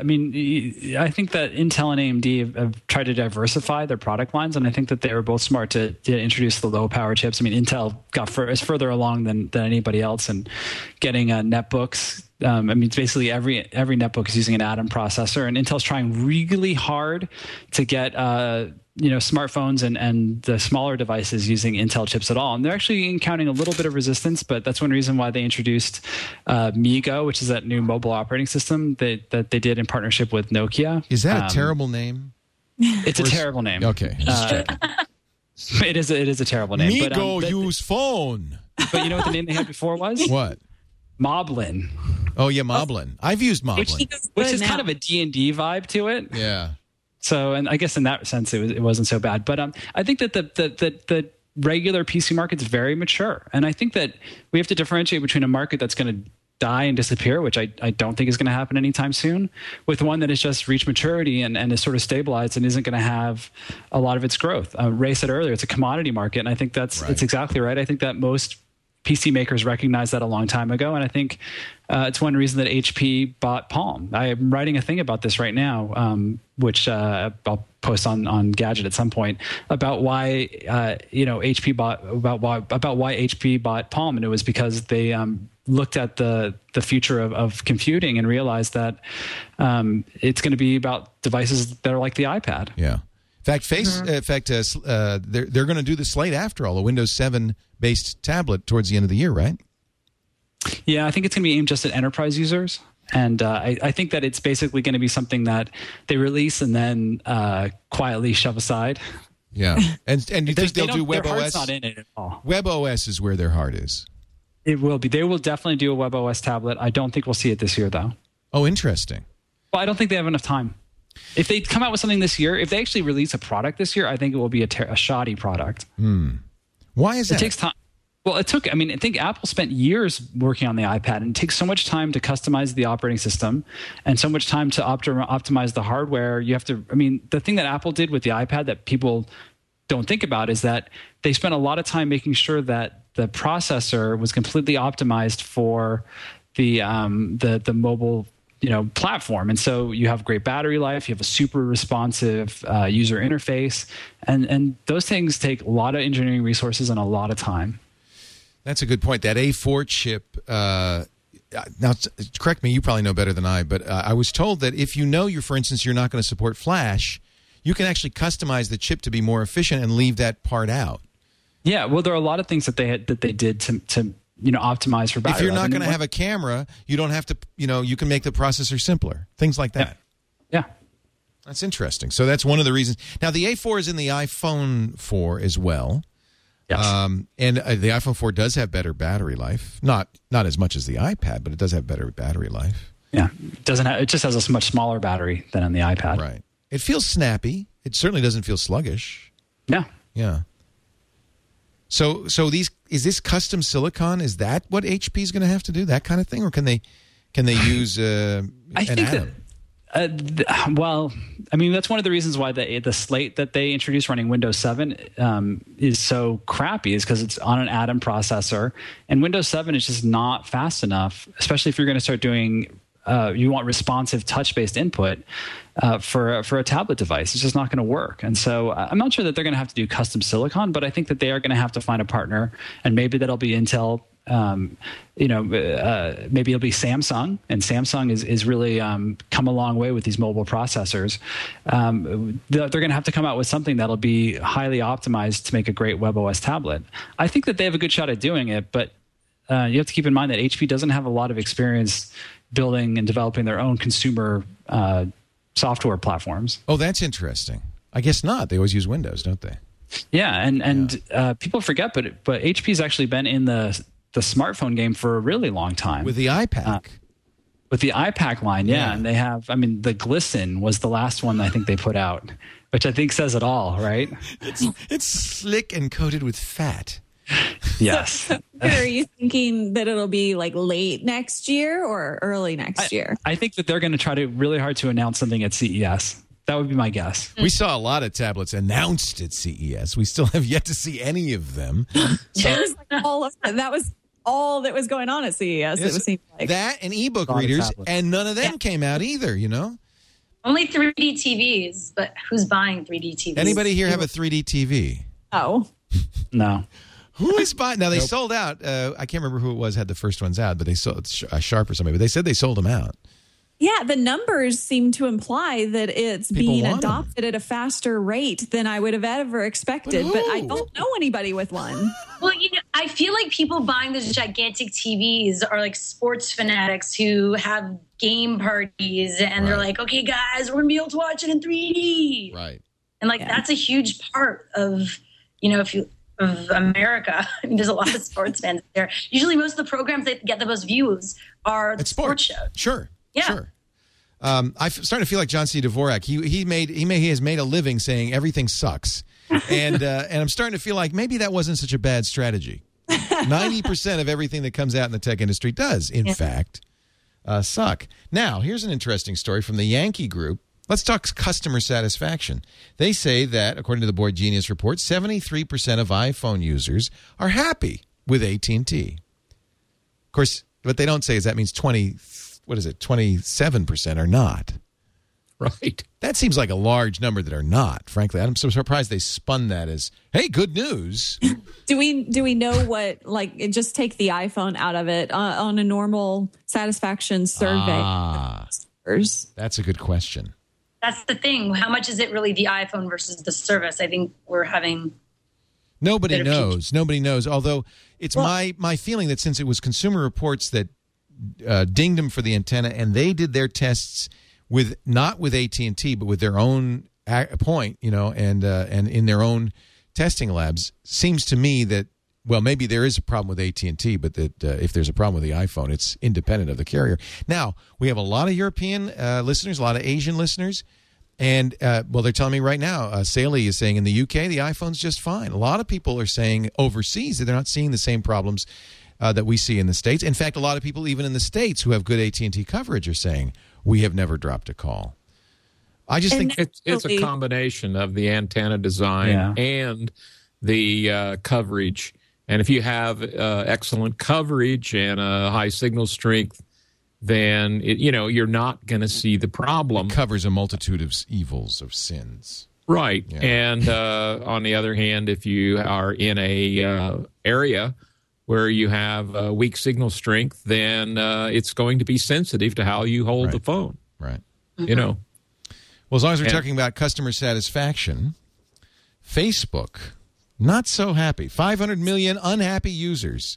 I think that Intel and AMD have tried to diversify their product lines, and I think that they were both smart to introduce the low power chips. I mean, Intel is further along than anybody else in getting netbooks. Basically every netbook is using an Atom processor, and Intel's trying really hard to get smartphones and the smaller devices using Intel chips at all. And they're actually encountering a little bit of resistance, but that's one reason why they introduced MeeGo, which is that new mobile operating system that they did in partnership with Nokia. Is that a terrible name? It's a terrible name. Okay. It is a terrible name. MeeGo use phone. But you know what the name they had before was? What? Moblin. Oh, yeah, Moblin. I've used Moblin. Which is kind of a D&D vibe to it. Yeah. So, and I guess in that sense, it wasn't so bad. But I think that the regular PC market's very mature. And I think that we have to differentiate between a market that's going to die and disappear, which I don't think is going to happen anytime soon, with one that has just reached maturity and is sort of stabilized and isn't going to have a lot of its growth. Ray said earlier, it's a commodity market. And I think that's exactly right. I think that most PC makers recognized that a long time ago, and I think it's one reason that HP bought Palm. I am writing a thing about this right now, which I'll post on Gadget at some point, about why HP bought Palm, and it was because they looked at the future of computing and realized that it's going to be about devices that are like the iPad. Yeah. In fact, they're going to do the slate after all, a Windows 7 based tablet towards the end of the year, right? Yeah, I think it's going to be aimed just at enterprise users. And I think that it's basically going to be something that they release and then quietly shove aside. Yeah. And you think they'll do WebOS? Their heart's not in it at all. WebOS is where their heart is. It will be. They will definitely do a WebOS tablet. I don't think we'll see it this year, though. Oh, interesting. Well, I don't think they have enough time. If they come out with something this year, if they actually release a product this year, I think it will be a shoddy product. Why is that? It takes time. Well, I think Apple spent years working on the iPad, and it takes so much time to customize the operating system and so much time to optimize the hardware. The thing that Apple did with the iPad that people don't think about is that they spent a lot of time making sure that the processor was completely optimized for the mobile platform. And so you have great battery life, you have a super responsive user interface, and those things take a lot of engineering resources and a lot of time. That's a good point. That A4 chip, now correct me, you probably know better than I, but I was told that if for instance, you're not going to support Flash, you can actually customize the chip to be more efficient and leave that part out. Yeah, well, there are a lot of things that they did to optimize for battery. If you're not going to have a camera, you don't have to, you can make the processor simpler. Things like that. Yeah. That's interesting. So that's one of the reasons. Now, the A4 is in the iPhone 4 as well. Yes. And the iPhone 4 does have better battery life. Not as much as the iPad, but it does have better battery life. Yeah. It just has a much smaller battery than on the iPad. Right. It feels snappy. It certainly doesn't feel sluggish. Yeah. Yeah. So is this custom silicon? Is that what HP is going to have to do? That kind of thing, or can they use an Atom? That's one of the reasons why the slate that they introduced running Windows 7 is so crappy, is because it's on an Atom processor, and Windows 7 is just not fast enough, especially if you're going to start doing. You want responsive touch-based input for a tablet device. It's just not going to work. And so I'm not sure that they're going to have to do custom silicon, but I think that they are going to have to find a partner, and maybe that'll be Intel. Maybe it'll be Samsung, and Samsung is really come a long way with these mobile processors. They're going to have to come out with something that'll be highly optimized to make a great WebOS tablet. I think that they have a good shot at doing it, but you have to keep in mind that HP doesn't have a lot of experience building and developing their own consumer software platforms. Oh, that's interesting. I guess not. They always use Windows, don't they? Yeah, and people forget, but HP's actually been in the smartphone game for a really long time. With the iPad. With the iPad line, yeah. And they have, the Glisten was the last one I think they put out. which I think says it all, right? It's slick and coated with fat. Yes. Are you thinking that it'll be like late next year or early next year? I think that they're going to try really hard to announce something at CES. That would be my guess. We saw a lot of tablets announced at CES. We still have yet to see any of them. There's like that was all that was going on at CES. It seemed like that and ebook readers, and none of them came out either. Only 3D TVs, but who's buying 3D TVs? Anybody here have a 3D TV? Oh, no. Who is buying? Now, they sold out. I can't remember who it was had the first ones out, but they sold Sharp or somebody. But they said they sold them out. yeah. The numbers seem to imply that it's People being want adopted at a faster rate than I would have ever expected. But I don't know anybody with one. Well, I feel like people buying those gigantic TVs are like sports fanatics who have game parties and they're like, okay, guys, we're going to be able to watch it in 3D. Right. And like, that's a huge part of, of America. I mean, there's a lot of sports fans there. Usually most of the programs that get the most views are the sports shows. Sure. Yeah. Sure. I'm starting to feel like John C. Dvorak. He has made a living saying everything sucks. And I'm starting to feel like maybe that wasn't such a bad strategy. 90% of everything that comes out in the tech industry does, in fact, suck. Now, here's an interesting story from the Yankee Group. Let's talk customer satisfaction. They say that, according to the Boyd Genius report, 73% of iPhone users are happy with AT&T. Of course, what they don't say is that means 27% are not. Right. That seems like a large number that are not, frankly. I'm so surprised they spun that as, hey, good news. Do we know what, like, just take the iPhone out of it on a normal satisfaction survey? That's a good question. That's the thing. How much is it really the iPhone versus the service? I think we're having... Nobody knows. Nobody knows. Although it's my feeling that since it was Consumer Reports that dinged them for the antenna, and they did their tests not with AT&T, but with their own point, and in their own testing labs, seems to me that, well, maybe there is a problem with AT&T, but that if there's a problem with the iPhone, it's independent of the carrier. Now, we have a lot of European listeners, a lot of Asian listeners, and, they're telling me right now, Saley is saying in the UK, the iPhone's just fine. A lot of people are saying overseas that they're not seeing the same problems that we see in the States. In fact, a lot of people even in the States who have good AT&T coverage are saying, we have never dropped a call. I just think it's a combination of the antenna design and the coverage. And if you have excellent coverage and a high signal strength, then you're not going to see the problem. It covers a multitude of evils, of sins. Right. Yeah. And on the other hand, if you are in a area where you have weak signal strength, then it's going to be sensitive to how you hold the phone. Right. Well, as long as we're talking about customer satisfaction, Facebook, not so happy. 500 million unhappy users.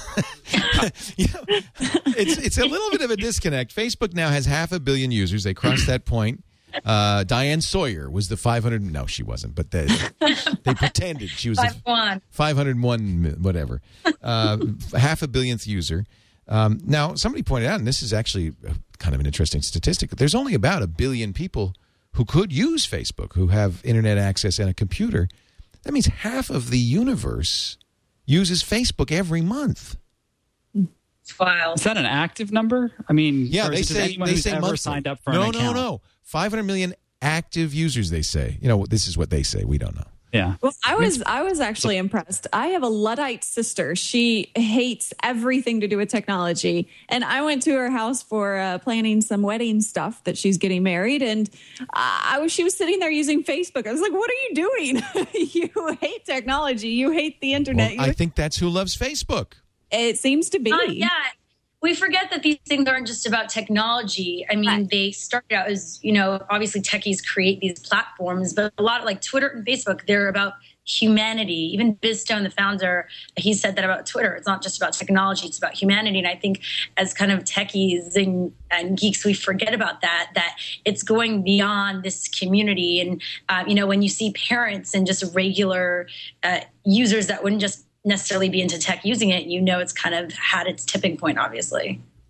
It's a little bit of a disconnect. Facebook now has 500 million users. They crossed that point. Diane Sawyer was the 500. No, she wasn't, but they pretended she was 501, whatever. 500 millionth user. Now, somebody pointed out, and this is actually kind of an interesting statistic, there's only about 1 billion people who could use Facebook, who have internet access and a computer. That means half of the universe uses Facebook every month. Wow. Is that an active number? I mean, they say monthly. Signed up for an account? No. 500 million active users, they say. This is what they say. We don't know. Yeah. Well, I was actually impressed. I have a Luddite sister. She hates everything to do with technology. And I went to her house for planning some wedding stuff that she's getting married. And she was sitting there using Facebook. I was like, what are you doing? You hate technology. You hate the internet. Well, I think that's who loves Facebook. It seems to be. Yeah. We forget that these things aren't just about technology. I mean, they started out as, obviously techies create these platforms, but a lot of like Twitter and Facebook, they're about humanity. Even Biz Stone, the founder, he said that about Twitter. It's not just about technology, it's about humanity. And I think as kind of techies and geeks, we forget about that it's going beyond this community. And, when you see parents and just regular users that wouldn't just necessarily be into tech using it, it's kind of had its tipping point, obviously.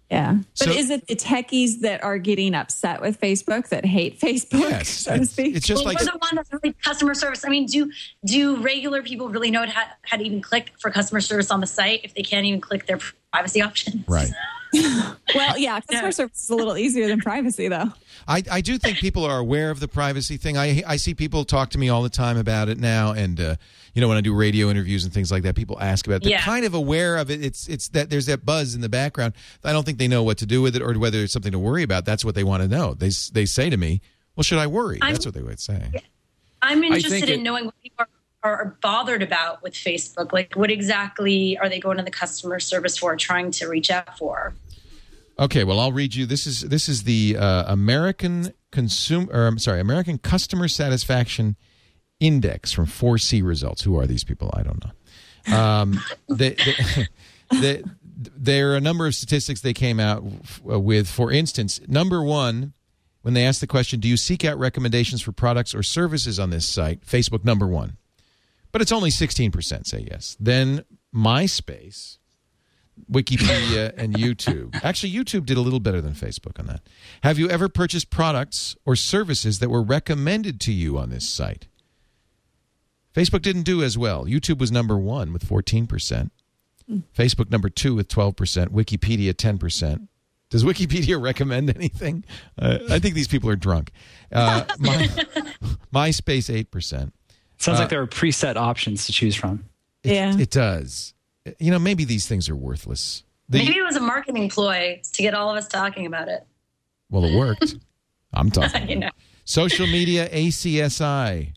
Yeah. But So- is it the techies that are getting upset with Facebook, that hate Facebook, Yes, so to speak? it's just Well, like we're the one that's really customer service. I mean, do regular people really know how to even click for customer service on the site if they can't even click their privacy options? right. Well, yeah, customer service is a little easier than privacy, though. I do think people are aware of the privacy thing. I see people talk to me all the time about it now, and when I do radio interviews and things like that, people ask about it. They're kind of aware of it. It's that there's that buzz in the background. I don't think they know what to do with it or whether it's something to worry about. That's what they want to know. They say to me, "Well, should I worry?" That's what they would say. I'm interested in knowing what people are bothered about with Facebook. Like, what exactly are they going to the customer service for, trying to reach out for? Okay, well, I'll read you. This is the American Customer Satisfaction Index from 4C Results. Who are these people? I don't know. There are a number of statistics they came out with. For instance, number one, when they asked the question, "Do you seek out recommendations for products or services on this site?" Facebook, number one, but it's only 16% say yes. Then MySpace, Wikipedia, and YouTube. Actually, YouTube did a little better than Facebook on that. Have you ever purchased products or services that were recommended to you on this site? Facebook didn't do as well. YouTube was number one with 14%. Facebook number two with 12%. Wikipedia 10%. Does Wikipedia recommend anything? I think these people are drunk. MySpace 8%. Sounds like there are preset options to choose from. It does. Maybe these things are worthless. Maybe it was a marketing ploy to get all of us talking about it. Well, it worked. I'm talking. Social media, ACSI.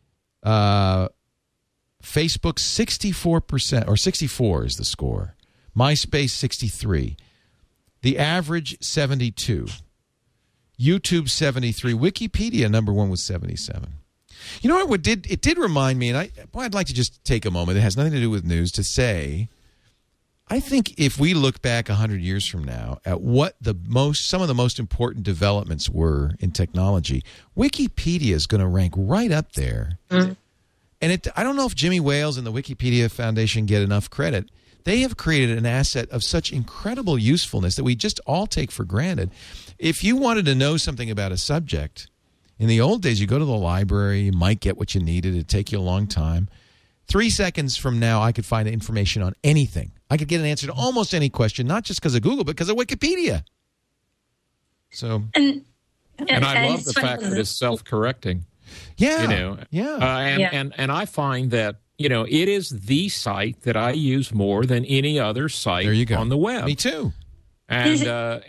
Facebook 64%, or 64 is the score. MySpace 63. The average 72. YouTube 73. Wikipedia number one was 77. You know what it did remind me, and I'd like to just take a moment. It has nothing to do with news to say, I think if we look back 100 years from now at what some of the most important developments were in technology, Wikipedia is going to rank right up there. Mm-hmm. And I don't know if Jimmy Wales and the Wikipedia Foundation get enough credit. They have created an asset of such incredible usefulness that we just all take for granted. If you wanted to know something about a subject, in the old days, you go to the library, you might get what you needed. It'd take you a long time. 3 seconds from now, I could find information on anything. I could get an answer to almost any question, not just because of Google, but because of Wikipedia. So, and I love the fact that it's self-correcting. Yeah. And I find that, it is the site that I use more than any other site on the web. Me too. And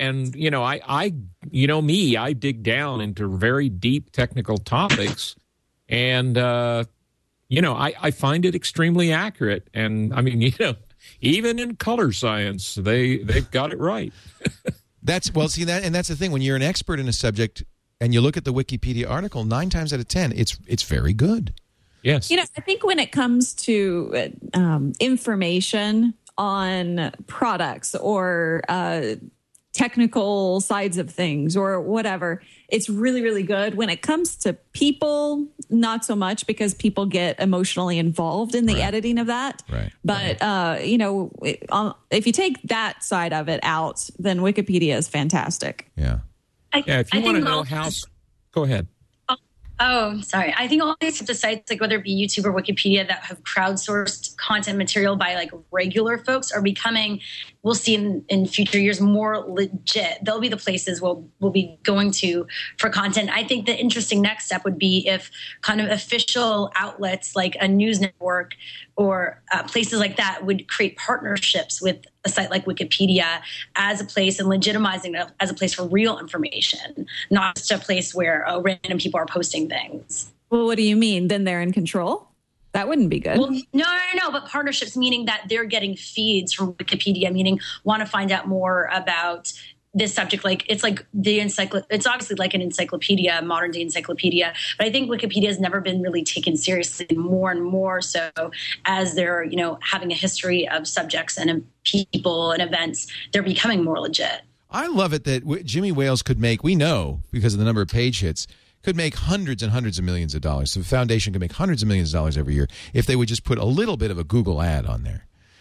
I dig down into very deep technical topics, and I find it extremely accurate. And I mean, even in color science, they've got it right. That's the thing. When you're an expert in a subject and you look at the Wikipedia article, 9 times out of 10, it's very good. Yes. I think when it comes to information on products or technical sides of things or whatever, it's really, really good. When it comes to people, not so much, because people get emotionally involved in the editing of that. Right. But, if you take that side of it out, then Wikipedia is fantastic. Yeah. If you want to know how... Go ahead. Oh, sorry. I think all these types of sites, like whether it be YouTube or Wikipedia, that have crowdsourced content material by like regular folks are becoming, we'll see in future years, more legit. They'll be the places we'll be going to for content. I think the interesting next step would be if kind of official outlets like a news network or places like that would create partnerships with a site like Wikipedia as a place and legitimizing it as a place for real information, not just a place where random people are posting things. Well, what do you mean? Then they're in control? That wouldn't be good. Well, no. But partnerships, meaning that they're getting feeds from Wikipedia, meaning want to find out more about this subject. Like it's like it's obviously like an encyclopedia, modern day encyclopedia. But I think Wikipedia has never been really taken seriously, more and more so as they're, having a history of subjects and people and events. They're becoming more legit. I love it that Jimmy Wales could make, we know because of the number of page hits, could make hundreds and hundreds of millions of dollars. So the foundation could make hundreds of millions of dollars every year if they would just put a little bit of a Google ad on there.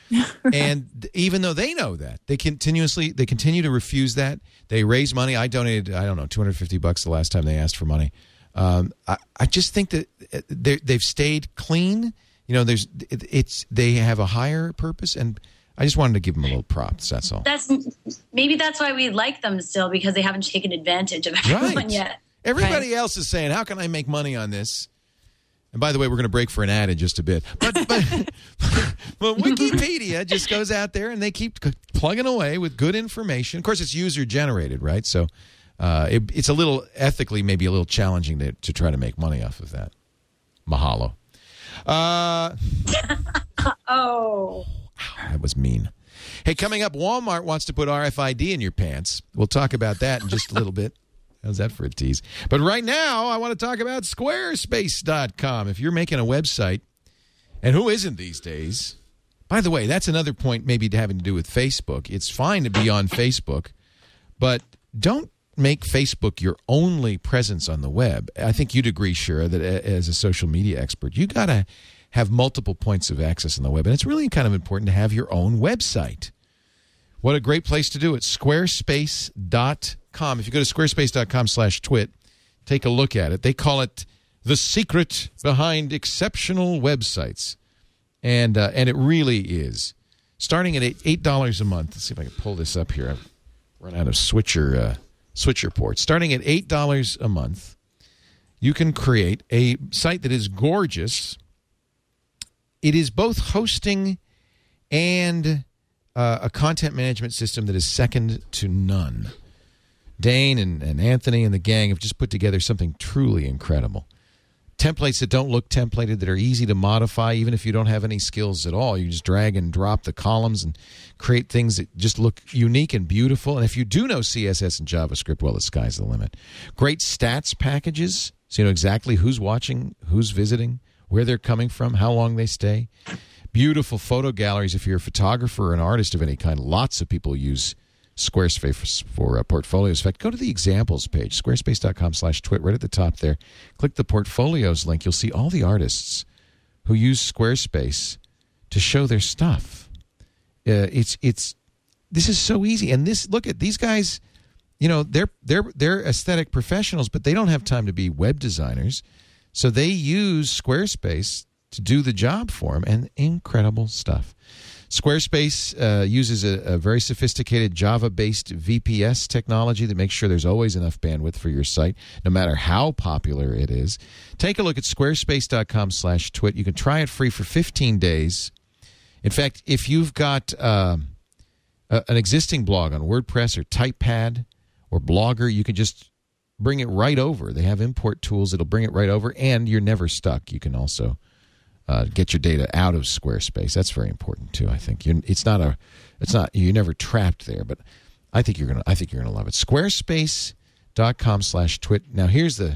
And even though they know that, they continue to refuse that. They raise money. I donated, I don't know, $250 the last time they asked for money. I just think that they've stayed clean. You know, they have a higher purpose, and I just wanted to give them a little props. That's all. Maybe that's why we like them still, because they haven't taken advantage of everyone yet. Everybody else is saying, "How can I make money on this?" And by the way, we're going to break for an ad in just a bit. But Wikipedia just goes out there and they keep plugging away with good information. Of course, it's user generated, right? So it's a little ethically, maybe a little challenging to try to make money off of that. Mahalo. Oh. That was mean. Hey, coming up, Walmart wants to put RFID in your pants. We'll talk about that in just a little bit. How's that for a tease? But right now, I want to talk about Squarespace.com. If you're making a website, and who isn't these days? By the way, that's another point maybe having to do with Facebook. It's fine to be on Facebook, but don't make Facebook your only presence on the web. I think you'd agree, Shira, that as a social media expert, you got to have multiple points of access on the web, and it's really kind of important to have your own website. What a great place to do it. Squarespace.com. If you go to squarespace.com/twit, take a look at it. They call it the secret behind exceptional websites. And it really is. Starting at $8 a month. Let's see if I can pull this up here. I've run out of switcher ports. Starting at $8 a month, you can create a site that is gorgeous. It is both hosting and a content management system that is second to none. Dane and Anthony and the gang have just put together something truly incredible. Templates that don't look templated, that are easy to modify, even if you don't have any skills at all. You just drag and drop the columns and create things that just look unique and beautiful. And if you do know CSS and JavaScript, well, the sky's the limit. Great stats packages, so you know exactly who's watching, who's visiting, where they're coming from, how long they stay. Beautiful photo galleries if you're a photographer or an artist of any kind. Lots of people use Squarespace for portfolios. In fact, go to the examples page, squarespace.com/twit, right at the top there. Click the portfolios link. You'll see all the artists who use Squarespace to show their stuff. This is so easy. And look at these guys. You know, they're aesthetic professionals, but they don't have time to be web designers, so they use Squarespace to do the job for them, and incredible stuff. Squarespace uses a very sophisticated Java-based VPS technology that makes sure there's always enough bandwidth for your site, no matter how popular it is. Take a look at squarespace.com/twit. You can try it free for 15 days. In fact, if you've got an existing blog on WordPress or TypePad or Blogger, you can just bring it right over. They have import tools that'll bring it right over, and you're never stuck. You can also get your data out of Squarespace. That's very important too. I think you're never trapped there. But I think you're gonna love it. Squarespace.com/twit. Now here's the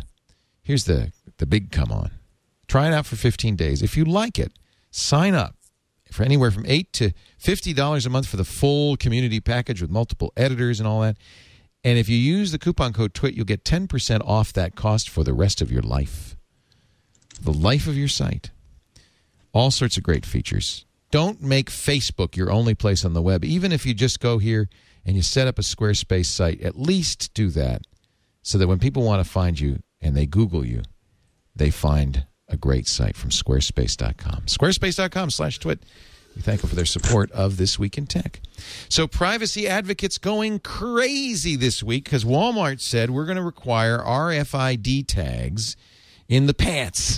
big come on. Try it out for 15 days. If you like it, sign up for anywhere from $8 to $50 a month for the full community package with multiple editors and all that. And if you use the coupon code TWIT, you'll get 10% off that cost for the rest of your life. The life of your site. All sorts of great features. Don't make Facebook your only place on the web. Even if you just go here and you set up a Squarespace site, at least do that so that when people want to find you and they Google you, they find a great site from squarespace.com. Squarespace.com/twit. We're thankful for their support of This Week in Tech. So privacy advocates going crazy this week because Walmart said we're going to require RFID tags in the pants.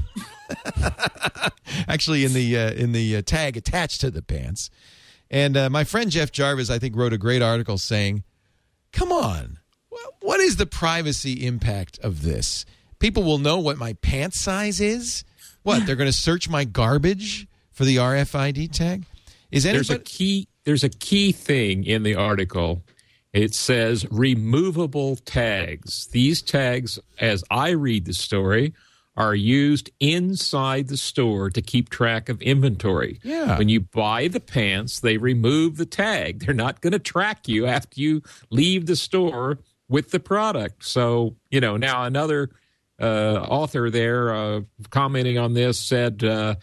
Actually, in the tag attached to the pants. And my friend Jeff Jarvis, I think, wrote a great article saying, come on, what is the privacy impact of this? People will know what my pant size is? What, they're going to search my garbage for the RFID tag? There's a key thing in the article. It says removable tags. These tags, as I read the story, are used inside the store to keep track of inventory. Yeah. When you buy the pants, they remove the tag. They're not going to track you after you leave the store with the product. So, now another author there commenting on this said,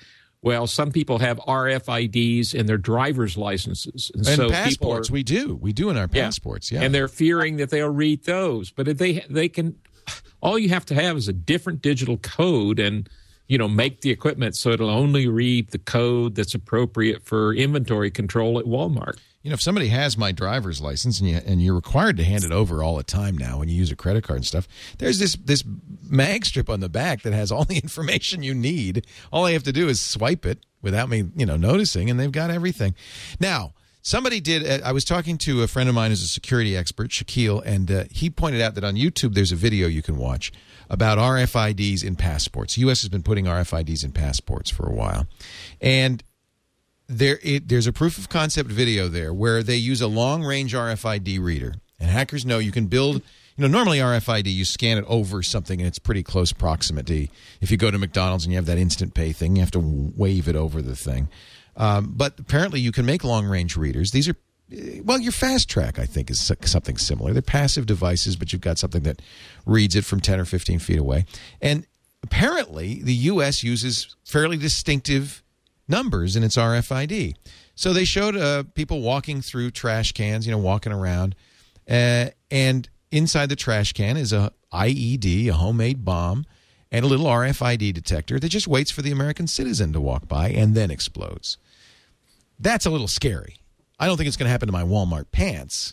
Well, some people have RFIDs in their driver's licenses. And so passports, we do in our passports, yeah. And they're fearing that they'll read those. But if they can, all you have to have is a different digital code and, make the equipment so it'll only read the code that's appropriate for inventory control at Walmart. If somebody has my driver's license and you're required to hand it over all the time now when you use a credit card and stuff, there's this mag strip on the back that has all the information you need. All I have to do is swipe it without me, noticing, and they've got everything. Now, somebody did. I was talking to a friend of mine who's a security expert, Shaquille, and he pointed out that on YouTube there's a video you can watch about RFIDs in passports. The U.S. has been putting RFIDs in passports for a while, and there's a proof of concept video there where they use a long-range RFID reader, and hackers know you can build. Normally RFID, you scan it over something and it's pretty close proximity. If you go to McDonald's and you have that instant pay thing, you have to wave it over the thing. But apparently you can make long-range readers. These are, your Fast Track, I think, is something similar. They're passive devices, but you've got something that reads it from 10 or 15 feet away. And apparently the U.S. uses fairly distinctive numbers in its RFID. So they showed people walking through trash cans, walking around, and inside the trash can is a IED, a homemade bomb, and a little RFID detector that just waits for the American citizen to walk by and then explodes. That's a little scary. I don't think it's going to happen to my Walmart pants.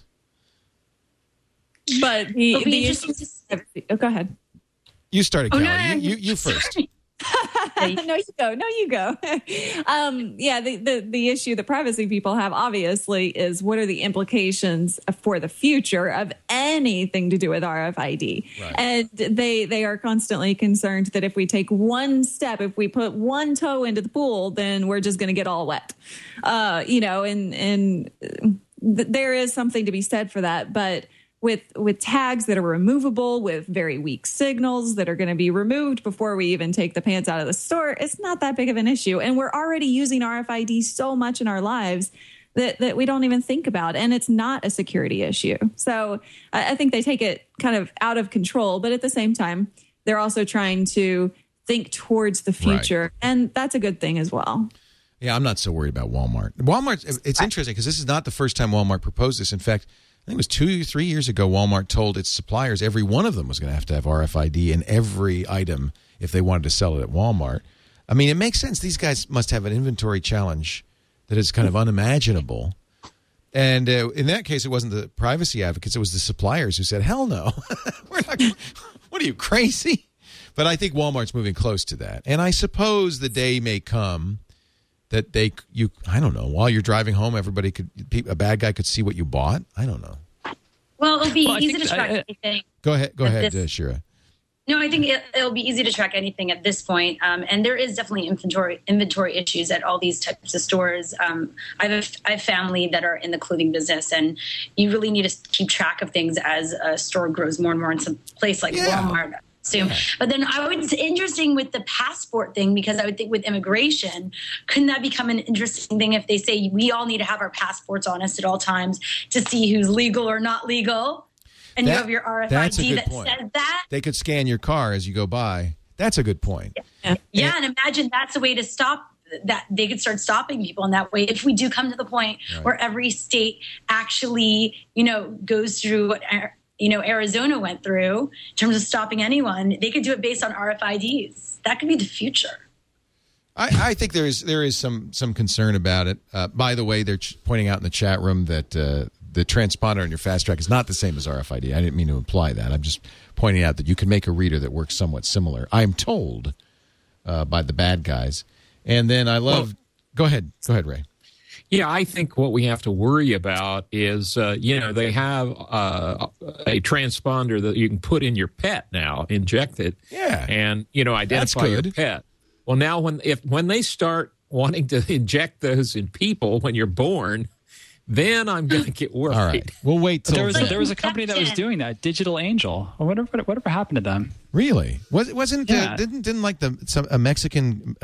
But the issue. Oh, go ahead. You started, Kelly. No, you first. No, you go. The issue that privacy people have, obviously, is what are the implications for the future of anything to do with RFID? Right. And they are constantly concerned that if we take one step, if we put one toe into the pool, then we're just going to get all wet. And there is something to be said for that, but with tags that are removable, with very weak signals that are going to be removed before we even take the pants out of the store, it's not that big of an issue. And we're already using RFID so much in our lives that we don't even think about. And it's not a security issue. So I think they take it kind of out of control. But at the same time, they're also trying to think towards the future. Right. And that's a good thing as well. Yeah, I'm not so worried about Walmart. It's interesting because this is not the first time Walmart proposed this. In fact, I think it was 2 or 3 years ago, Walmart told its suppliers every one of them was going to have RFID in every item if they wanted to sell it at Walmart. I mean, it makes sense. These guys must have an inventory challenge that is kind of unimaginable. And in that case, it wasn't the privacy advocates. It was the suppliers who said, hell no. What are you, crazy? But I think Walmart's moving close to that. And I suppose the day may come that I don't know, while you're driving home, a bad guy could see what you bought. I don't know. Well, it'll be easy to track anything. Go ahead, Shira. No, I think it'll be easy to track anything at this point. And there is definitely inventory issues at all these types of stores. I have family that are in the clothing business, and you really need to keep track of things as a store grows more and more in some place like Walmart. Yeah. But then it's interesting with the passport thing, because I would think with immigration, couldn't that become an interesting thing if they say we all need to have our passports on us at all times to see who's legal or not legal? And you have your RFID that says that. They could scan your car as you go by. That's a good point. Yeah, and imagine that's a way to stop that. They could start stopping people in that way. If we do come to the point where every state actually, goes through what Arizona went through in terms of stopping anyone, they could do it based on RFIDs. That could be the future. I think there is some concern about it. By the way, they're pointing out in the chat room that the transponder on your Fast Track is not the same as RFID. I didn't mean to imply that. I'm just pointing out that you can make a reader that works somewhat similar, I'm told, by the bad guys. And then I love... Go ahead, Ray. Yeah, I think what we have to worry about is, they have a transponder that you can put in your pet now, inject it, and, identify your pet. Well, now when they start wanting to inject those in people when you're born, then I'm going to get worried. All right, we'll wait till... There was a company that was doing that, Digital Angel. Whatever happened to them? Really? Wasn't didn't like a Mexican...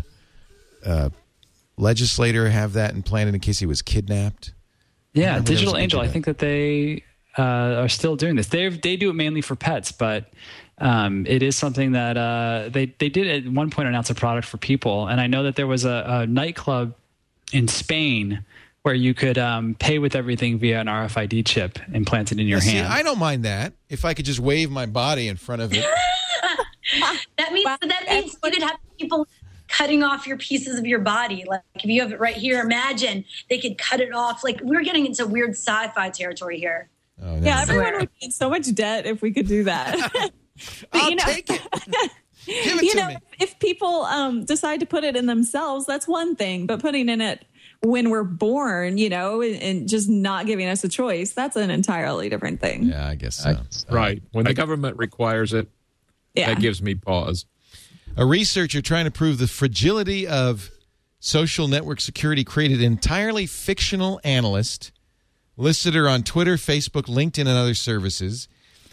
legislator have that implanted in case he was kidnapped? Yeah, Digital Angel. I think that they are still doing this. They do it mainly for pets, but It is something that they did at one point announce a product for people. And I know that there was a nightclub in Spain where you could pay with everything via an RFID chip implanted in your hand. I don't mind that if I could just wave my body in front of it. That means you could have people cutting off your pieces of your body. Like if you have it right here, imagine they could cut it off. Like we're getting into weird sci-fi territory here. Oh, Yeah, everyone would be in so much debt if we could do that. I'll take it. Give it to me. If people decide to put it in themselves, that's one thing. But putting in it when we're born, and just not giving us a choice, that's an entirely different thing. Yeah, I guess so. Right. When the government requires it, that gives me pause. A researcher trying to prove the fragility of social network security created an entirely fictional analyst, listed her on Twitter, Facebook, LinkedIn, and other services.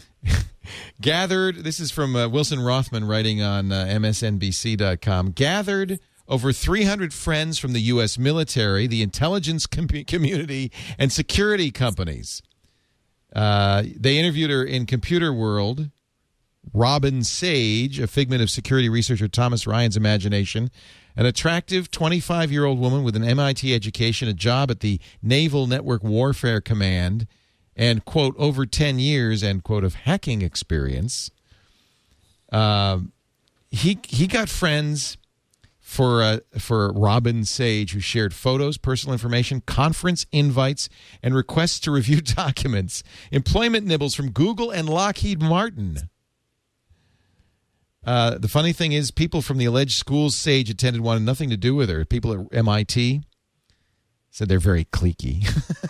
This is from Wilson Rothman writing on MSNBC.com, gathered over 300 friends from the U.S. military, the intelligence community, and security companies. They interviewed her in Computer World. Robin Sage, a figment of security researcher Thomas Ryan's imagination, an attractive 25-year-old woman with an MIT education, a job at the Naval Network Warfare Command, and, quote, over 10 years, end quote, of hacking experience. He got friends for Robin Sage, who shared photos, personal information, conference invites, and requests to review documents, employment nibbles from Google and Lockheed Martin. The funny thing is, people from the alleged schools Sage attended wanted nothing to do with her. People at MIT said they're very cliquey.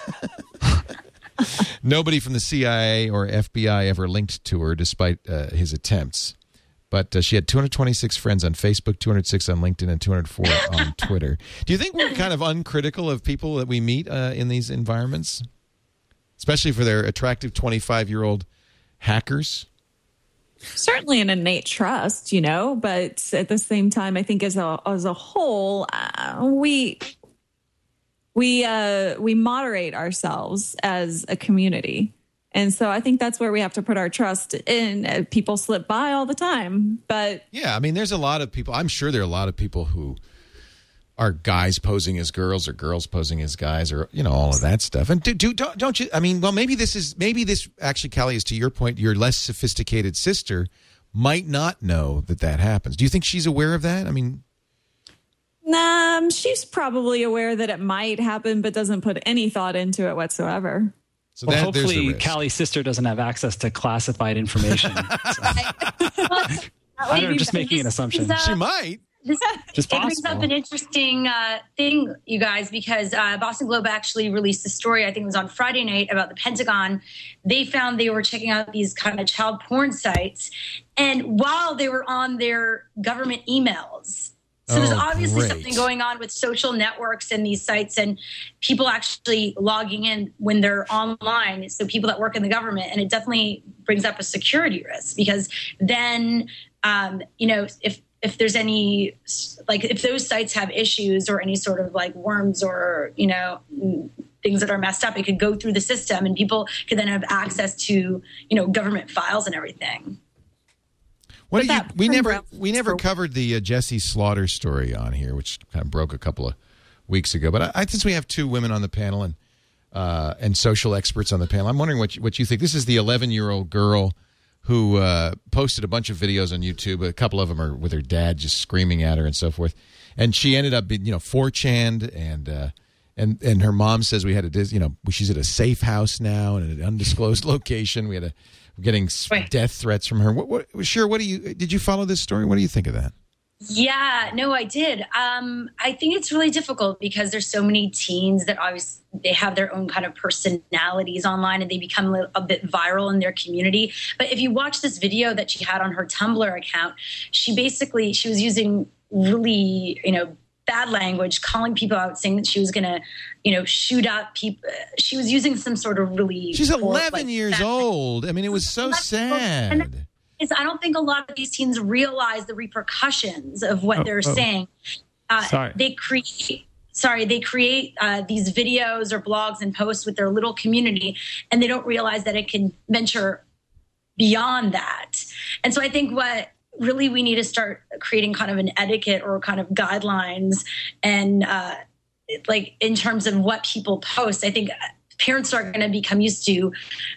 Nobody from the CIA or FBI ever linked to her, despite his attempts. But she had 226 friends on Facebook, 206 on LinkedIn, and 204 on Twitter. Do you think we're kind of uncritical of people that we meet in these environments, especially for their attractive 25-year-old hackers? Certainly an innate trust, but at the same time, I think as a whole, we moderate ourselves as a community. And so I think that's where we have to put our trust in. People slip by all the time, but yeah, I mean, there's a lot of people. I'm sure there are a lot of people who are guys posing as girls or girls posing as guys, or all of that stuff. And don't you? I mean, well, maybe this actually, Callie, is to your point. Your less sophisticated sister might not know that happens. Do you think she's aware of that? I mean, she's probably aware that it might happen, but doesn't put any thought into it whatsoever. So hopefully Callie's sister doesn't have access to classified information. I'm just making an assumption. She might. It brings up an interesting thing, you guys, because Boston Globe actually released a story, I think it was on Friday night, about the Pentagon. They found they were checking out these kind of child porn sites, and while they were on their government emails. So there's obviously something going on with social networks and these sites and people actually logging in when they're online. So people that work in the government, and it definitely brings up a security risk, because then, if there's any, like if those sites have issues or any sort of like worms or, things that are messed up, it could go through the system and people could then have access to, government files and everything. We never covered the Jesse Slaughter story on here, which kind of broke a couple of weeks ago. But since we have two women on the panel and social experts on the panel, I'm wondering what you think. This is the 11-year-old girl who posted a bunch of videos on YouTube. A couple of them are with her dad just screaming at her and so forth. And she ended up being 4chan'd and her mom says we had she's at a safe house now in an undisclosed location. We're getting death threats from her. Did you follow this story? What do you think of that? Yeah, no, I did. I think it's really difficult because there's so many teens that obviously they have their own kind of personalities online and they become a bit viral in their community. But if you watch this video that she had on her Tumblr account, she was using really, bad language, calling people out, saying that she was going to, shoot up people. She was using some sort of really... She's 11 years old. I mean, it was so sad. I don't think a lot of these teens realize the repercussions of what they're saying. They create these videos or blogs and posts with their little community, and they don't realize that it can venture beyond that. And so I think what really we need to start creating kind of an etiquette or kind of guidelines and like in terms of what people post. I think parents are going to become used to,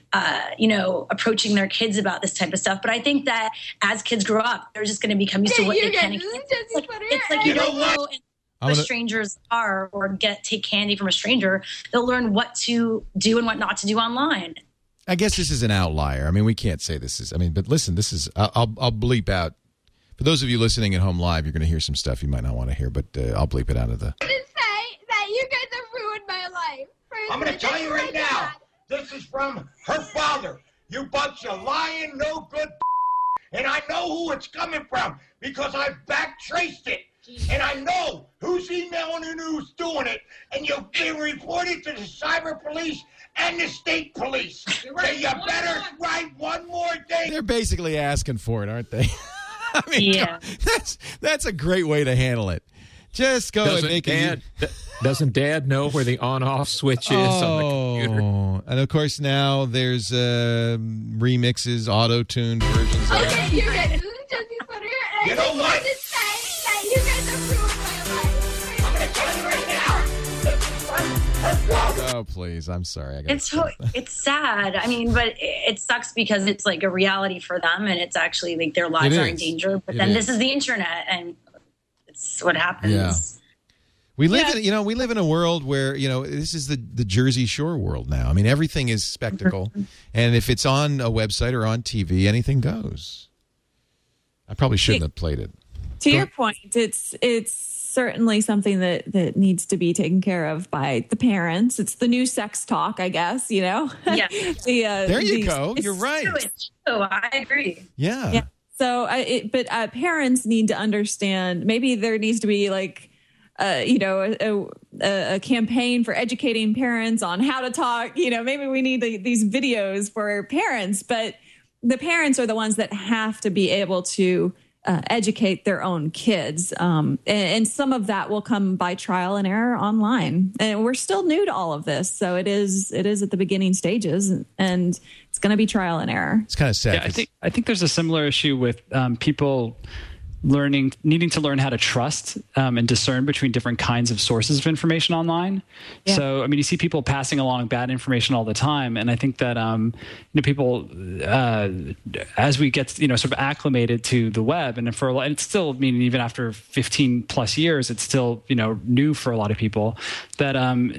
approaching their kids about this type of stuff. But I think that as kids grow up, they're just going to become used to what they can and can't. It's like you don't know what strangers are or take candy from a stranger. They'll learn what to do and what not to do online. I guess this is an outlier. I mean, we can't say this is. I mean, but listen, this is. I'll bleep out. For those of you listening at home live, you're going to hear some stuff you might not want to hear, but I'll bleep it out of the. To say that you guys have ruined my life. I'm going to tell you right now. This is from her father. You bunch of lying, no good. And I know who it's coming from because I've back traced it. And I know who's emailing and who's doing it. And you've been reported to the cyber police and the state police. So you better write one more thing. They're basically asking for it, aren't they? I mean, yeah. That's a great way to handle it. Just go and make it. Doesn't Dad know where the on-off switch is on the computer? And of course now there's remixes, auto-tuned versions. Okay, you're right. This is Jesse's Twitter. And you know what? To say that you guys have ruined my life. I'm going to tell you right now. This is from her father. Oh, please. I'm sorry. It's sad. I mean, but it sucks because it's like a reality for them and it's actually like their lives are in danger. But then this is the internet and it's what happens. Yeah. We live in, we live in a world where, this is the Jersey Shore world now. I mean, everything is spectacle. And if it's on a website or on TV, anything goes. I probably shouldn't have played it. To your point, it's certainly something that needs to be taken care of by the parents. It's the new sex talk, I guess, Yeah. There you go. You're right. Oh, I agree. Yeah. So, but parents need to understand, maybe there needs to be like, a campaign for educating parents on how to talk. Maybe we need these videos for parents, but the parents are the ones that have to be able to educate their own kids. And some of that will come by trial and error online. And we're still new to all of this. So it is at the beginning stages, and it's going to be trial and error. It's kind of sad. Yeah, I think there's a similar issue with people needing to learn how to trust and discern between different kinds of sources of information online. Yeah. So, I mean, you see people passing along bad information all the time. And I think that, people, as we get, sort of acclimated to the web, and it's still, even after 15 plus years, it's still, new for a lot of people, that,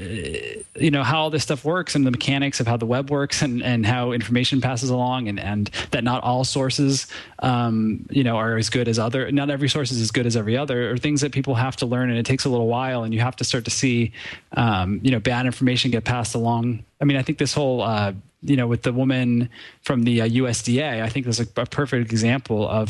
how all this stuff works and the mechanics of how the web works and how information passes along and that not all sources, are as good as not every source is as good as every other, or things that people have to learn, and it takes a little while, and you have to start to see, bad information get passed along. I mean, I think this whole, with the woman from the USDA, I think there's a perfect example of,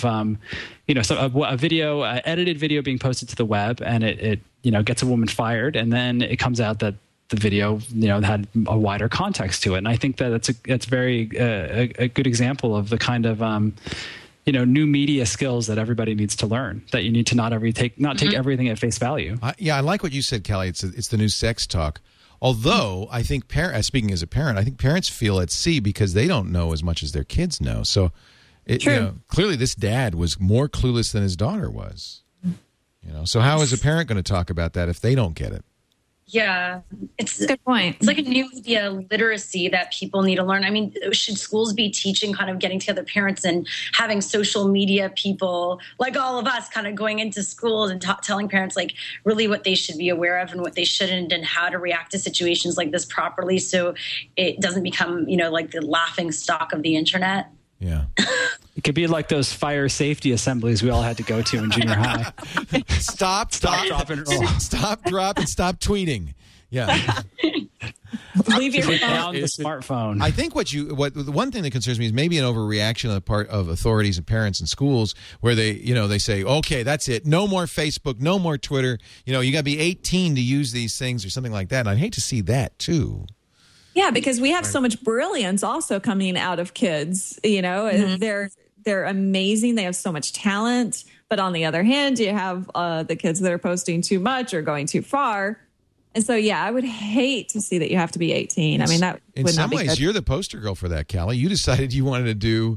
a video, edited video being posted to the web, and it gets a woman fired, and then it comes out that the video, had a wider context to it, and I think that it's very a good example of the kind of new media skills that everybody needs to learn, that you need to not take everything at face value. I like what you said, Kelly. It's the new sex talk. Although I think speaking as a parent, I think parents feel at sea because they don't know as much as their kids know. So clearly this dad was more clueless than his daughter was. So how is a parent going to talk about that if they don't get it? Yeah, it's a good point. It's like a new media literacy that people need to learn. I mean, should schools be teaching kind of getting together parents and having social media people like all of us kind of going into schools and telling parents like really what they should be aware of and what they shouldn't and how to react to situations like this properly so it doesn't become, like the laughing stock of the internet? Yeah. It could be like those fire safety assemblies we all had to go to in junior high. Stop, drop, and roll. Stop, drop, and stop tweeting. Yeah. Leave your phone down the smartphone. I think the one thing that concerns me is maybe an overreaction on the part of authorities and parents and schools where they say, okay, that's it. No more Facebook, no more Twitter. You got to be 18 to use these things or something like that. And I'd hate to see that too. Yeah, because we have so much brilliance also coming out of kids. They're amazing. They have so much talent. But on the other hand, you have the kids that are posting too much or going too far. And so, I would hate to see that you have to be 18. I mean, that in would some not be ways, good. You're the poster girl for that, Callie. You decided you wanted to do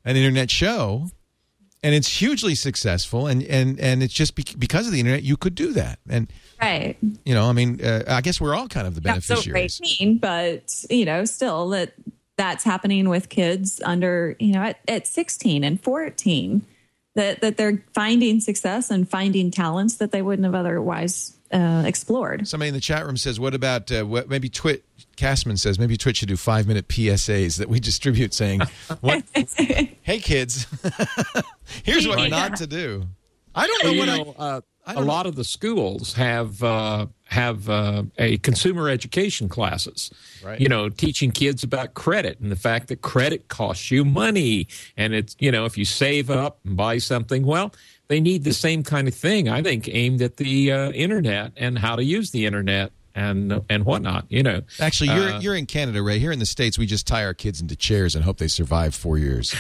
an internet show, and it's hugely successful, and it's just because of the internet you could do that. And right. I mean, I guess we're all kind of the beneficiaries. Not so 18, but still that's happening with kids under at 16 and 14 that they're finding success and finding talents that they wouldn't have otherwise explored. Somebody in the chat room says, what about maybe Twit? Castman says maybe Twitch should do 5-minute PSAs that we distribute saying, "What? Hey kids, here's what not to do." I don't know a lot of the schools have a consumer education classes, right? Teaching kids about credit and the fact that credit costs you money, and it's if you save up and buy something, well, they need the same kind of thing, I think, aimed at the internet and how to use the internet and whatnot. Actually, you're in Canada, Ray. Here in the States, we just tie our kids into chairs and hope they survive 4 years.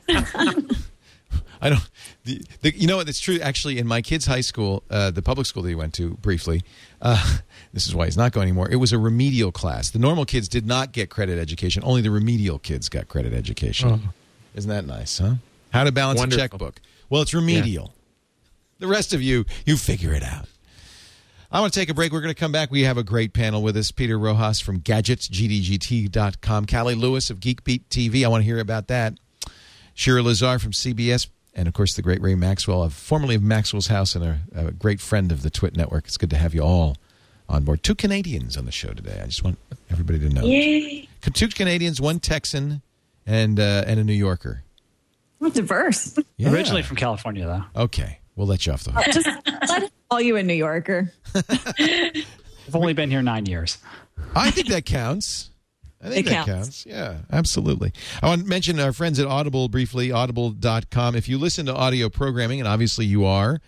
I don't. You know what? It's true. Actually, in my kid's high school, the public school that he went to briefly, this is why he's not going anymore. It was a remedial class. The normal kids did not get credit education. Only the remedial kids got credit education. Oh. Isn't that nice, huh? How to balance a checkbook. Well, it's remedial. Yeah. The rest of you figure it out. I want to take a break. We're going to come back. We have a great panel with us. Peter Rojas from Gadgets, GDGT.com. Callie Lewis of Geekbeat TV. I want to hear about that. Shira Lazar from CBS. And, of course, the great Ray Maxwell, formerly of Maxwell's House and a great friend of the Twit Network. It's good to have you all on board. 2 Canadians on the show today. I just want everybody to know. Yay. 2 Canadians, 1 Texan, and a New Yorker. Well, diverse. Yeah. Originally from California, though. Okay. We'll let you off the hook. Just let us call you a New Yorker. I've only been here 9 years. I think that counts. I think that counts. Yeah, absolutely. I want to mention our friends at Audible briefly, audible.com. If you listen to audio programming, and obviously you are,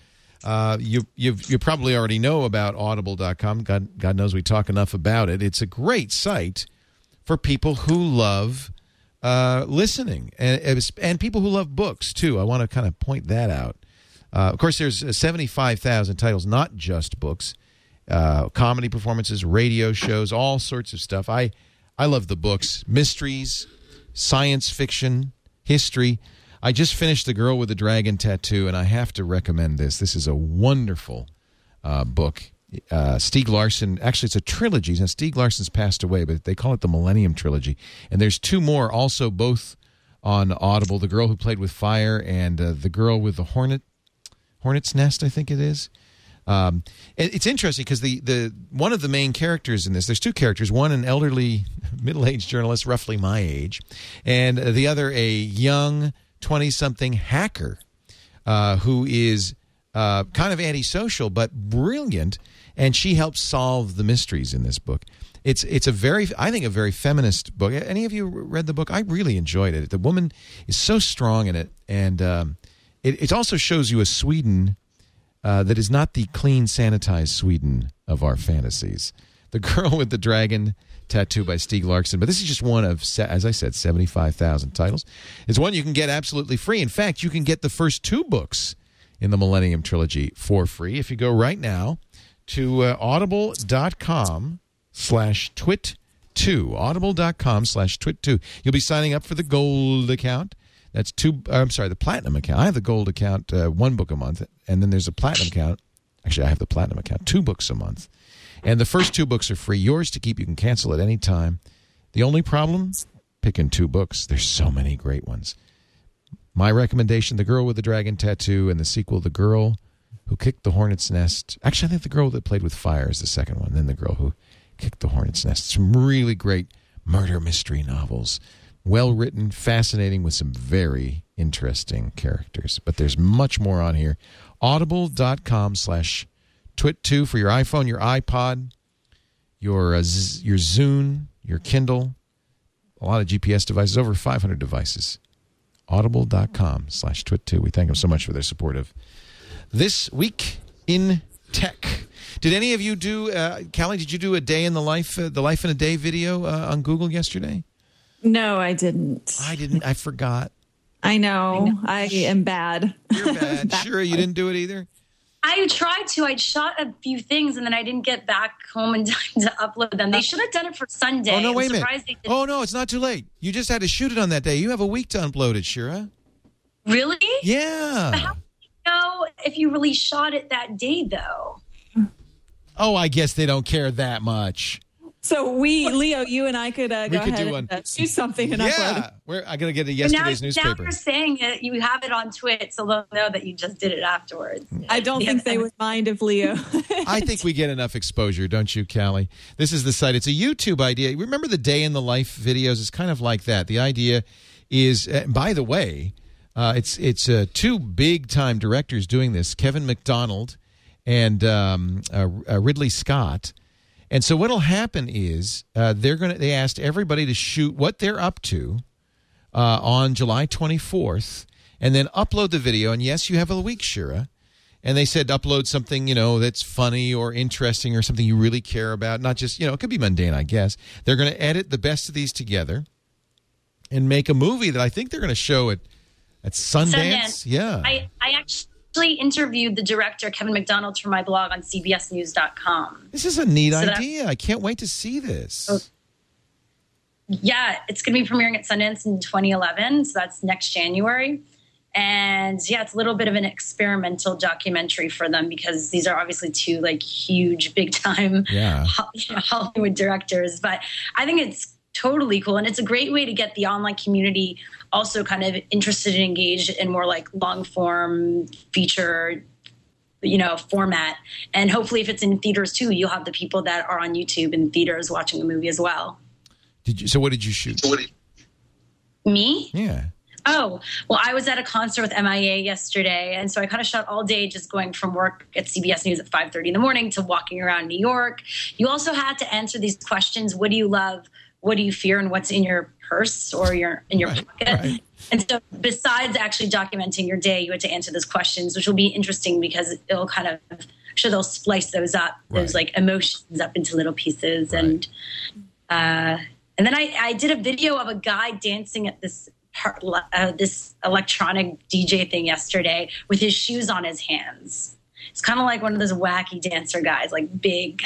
you probably already know about audible.com. God knows we talk enough about it. It's a great site for people who love listening and people who love books, too. I want to kind of point that out. Of course, there's 75,000 titles, not just books, comedy performances, radio shows, all sorts of stuff. I love the books, mysteries, science fiction, history. I just finished The Girl with the Dragon Tattoo, and I have to recommend this. This is a wonderful book. Stieg Larsson, actually it's a trilogy. Now, Stieg Larsson's passed away, but they call it the Millennium Trilogy. And there's 2 more, also both on Audible, The Girl Who Played with Fire and The Girl with the Hornet's Nest, I think it is. It's interesting because the one of the main characters in this, there's 2 characters, one an elderly middle-aged journalist, roughly my age, and the other a young 20-something hacker who is kind of antisocial but brilliant, and she helps solve the mysteries in this book. It's a very feminist book. Any of you read the book? I really enjoyed it. The woman is so strong in it, and it also shows you a Sweden that is not the clean, sanitized Sweden of our fantasies. The Girl with the Dragon Tattoo by Stieg Larsson. But this is just one of, as I said, 75,000 titles. It's one you can get absolutely free. In fact, you can get the first 2 books in the Millennium Trilogy for free if you go right now to audible.com/twit2. Audible.com/twit2. You'll be signing up for the gold account. That's the platinum account. I have the gold account, 1 book a month, and then there's a platinum account. Actually, I have the platinum account, 2 books a month. And the first 2 books are free, yours to keep. You can cancel at any time. The only problem, picking 2 books. There's so many great ones. My recommendation, The Girl with the Dragon Tattoo, and the sequel, The Girl Who Kicked the Hornet's Nest. Actually, I think The Girl That Played with Fire is the second one, then The Girl Who Kicked the Hornet's Nest. Some really great murder mystery novels. Well written, fascinating, with some very interesting characters. But there's much more on here. Audible.com/twit2 for your iPhone, your iPod, your Zune, your Kindle, a lot of GPS devices, over 500 devices. Audible.com/twit2. We thank them so much for their support of This Week in Tech. Did any of you do, Callie, did you do a day in the life in a day video on Google yesterday? No, I didn't. I forgot. I know. I am bad. You're bad. Sure, you didn't do it either? I tried to. I shot a few things, and then I didn't get back home in time to upload them. They should have done it for Sunday. Oh, no, wait a minute. Oh, no, it's not too late. You just had to shoot it on that day. You have a week to upload it, Shira. Really? Yeah. But how do you know if you really shot it that day, though? Oh, I guess they don't care that much. So Leo, you and I could go could ahead do one. and shoot something and upload it. I got to get yesterday's newspaper. Now you're saying it. You have it on Twitch, so they'll know that you just did it afterwards. I don't think they would mind if Leo. I think we get enough exposure, don't you, Callie? This is the site. It's a YouTube idea. Remember the day in the life videos? It's kind of like that. The idea is, by the way, it's two big-time directors doing this, Kevin McDonald and Ridley Scott. And so what'll happen is they asked everybody to shoot what they're up to on July 24th and then upload the video. And yes, you have a week, Shira. And they said upload something, that's funny or interesting or something you really care about. Not just, it could be mundane, I guess. They're going to edit the best of these together and make a movie that I think they're going to show at Sundance. Yeah. I actually interviewed the director, Kevin McDonald, for my blog on cbsnews.com. This is a neat idea. I can't wait to see this. Yeah, it's going to be premiering at Sundance in 2011, so that's next January. And yeah, it's a little bit of an experimental documentary for them because these are obviously two huge, big time Hollywood directors. But I think it's totally cool. And it's a great way to get the online community also kind of interested and engaged in more long form feature, format. And hopefully if it's in theaters too, you'll have the people that are on YouTube in theaters watching the movie as well. So what did you shoot? Me? Yeah. Oh, well, I was at a concert with MIA yesterday, and so I kind of shot all day just going from work at CBS News at 5:30 in the morning to walking around New York. You also had to answer these questions. What do you love? What do you fear? And what's in your purse or in your pocket? Right. And so besides actually documenting your day, you had to answer those questions, which will be interesting because it'll kind of, I'm sure they'll splice those up, those emotions up into little pieces. Right. And then I did a video of a guy dancing at this electronic DJ thing yesterday with his shoes on his hands. It's kind of like one of those wacky dancer guys, big.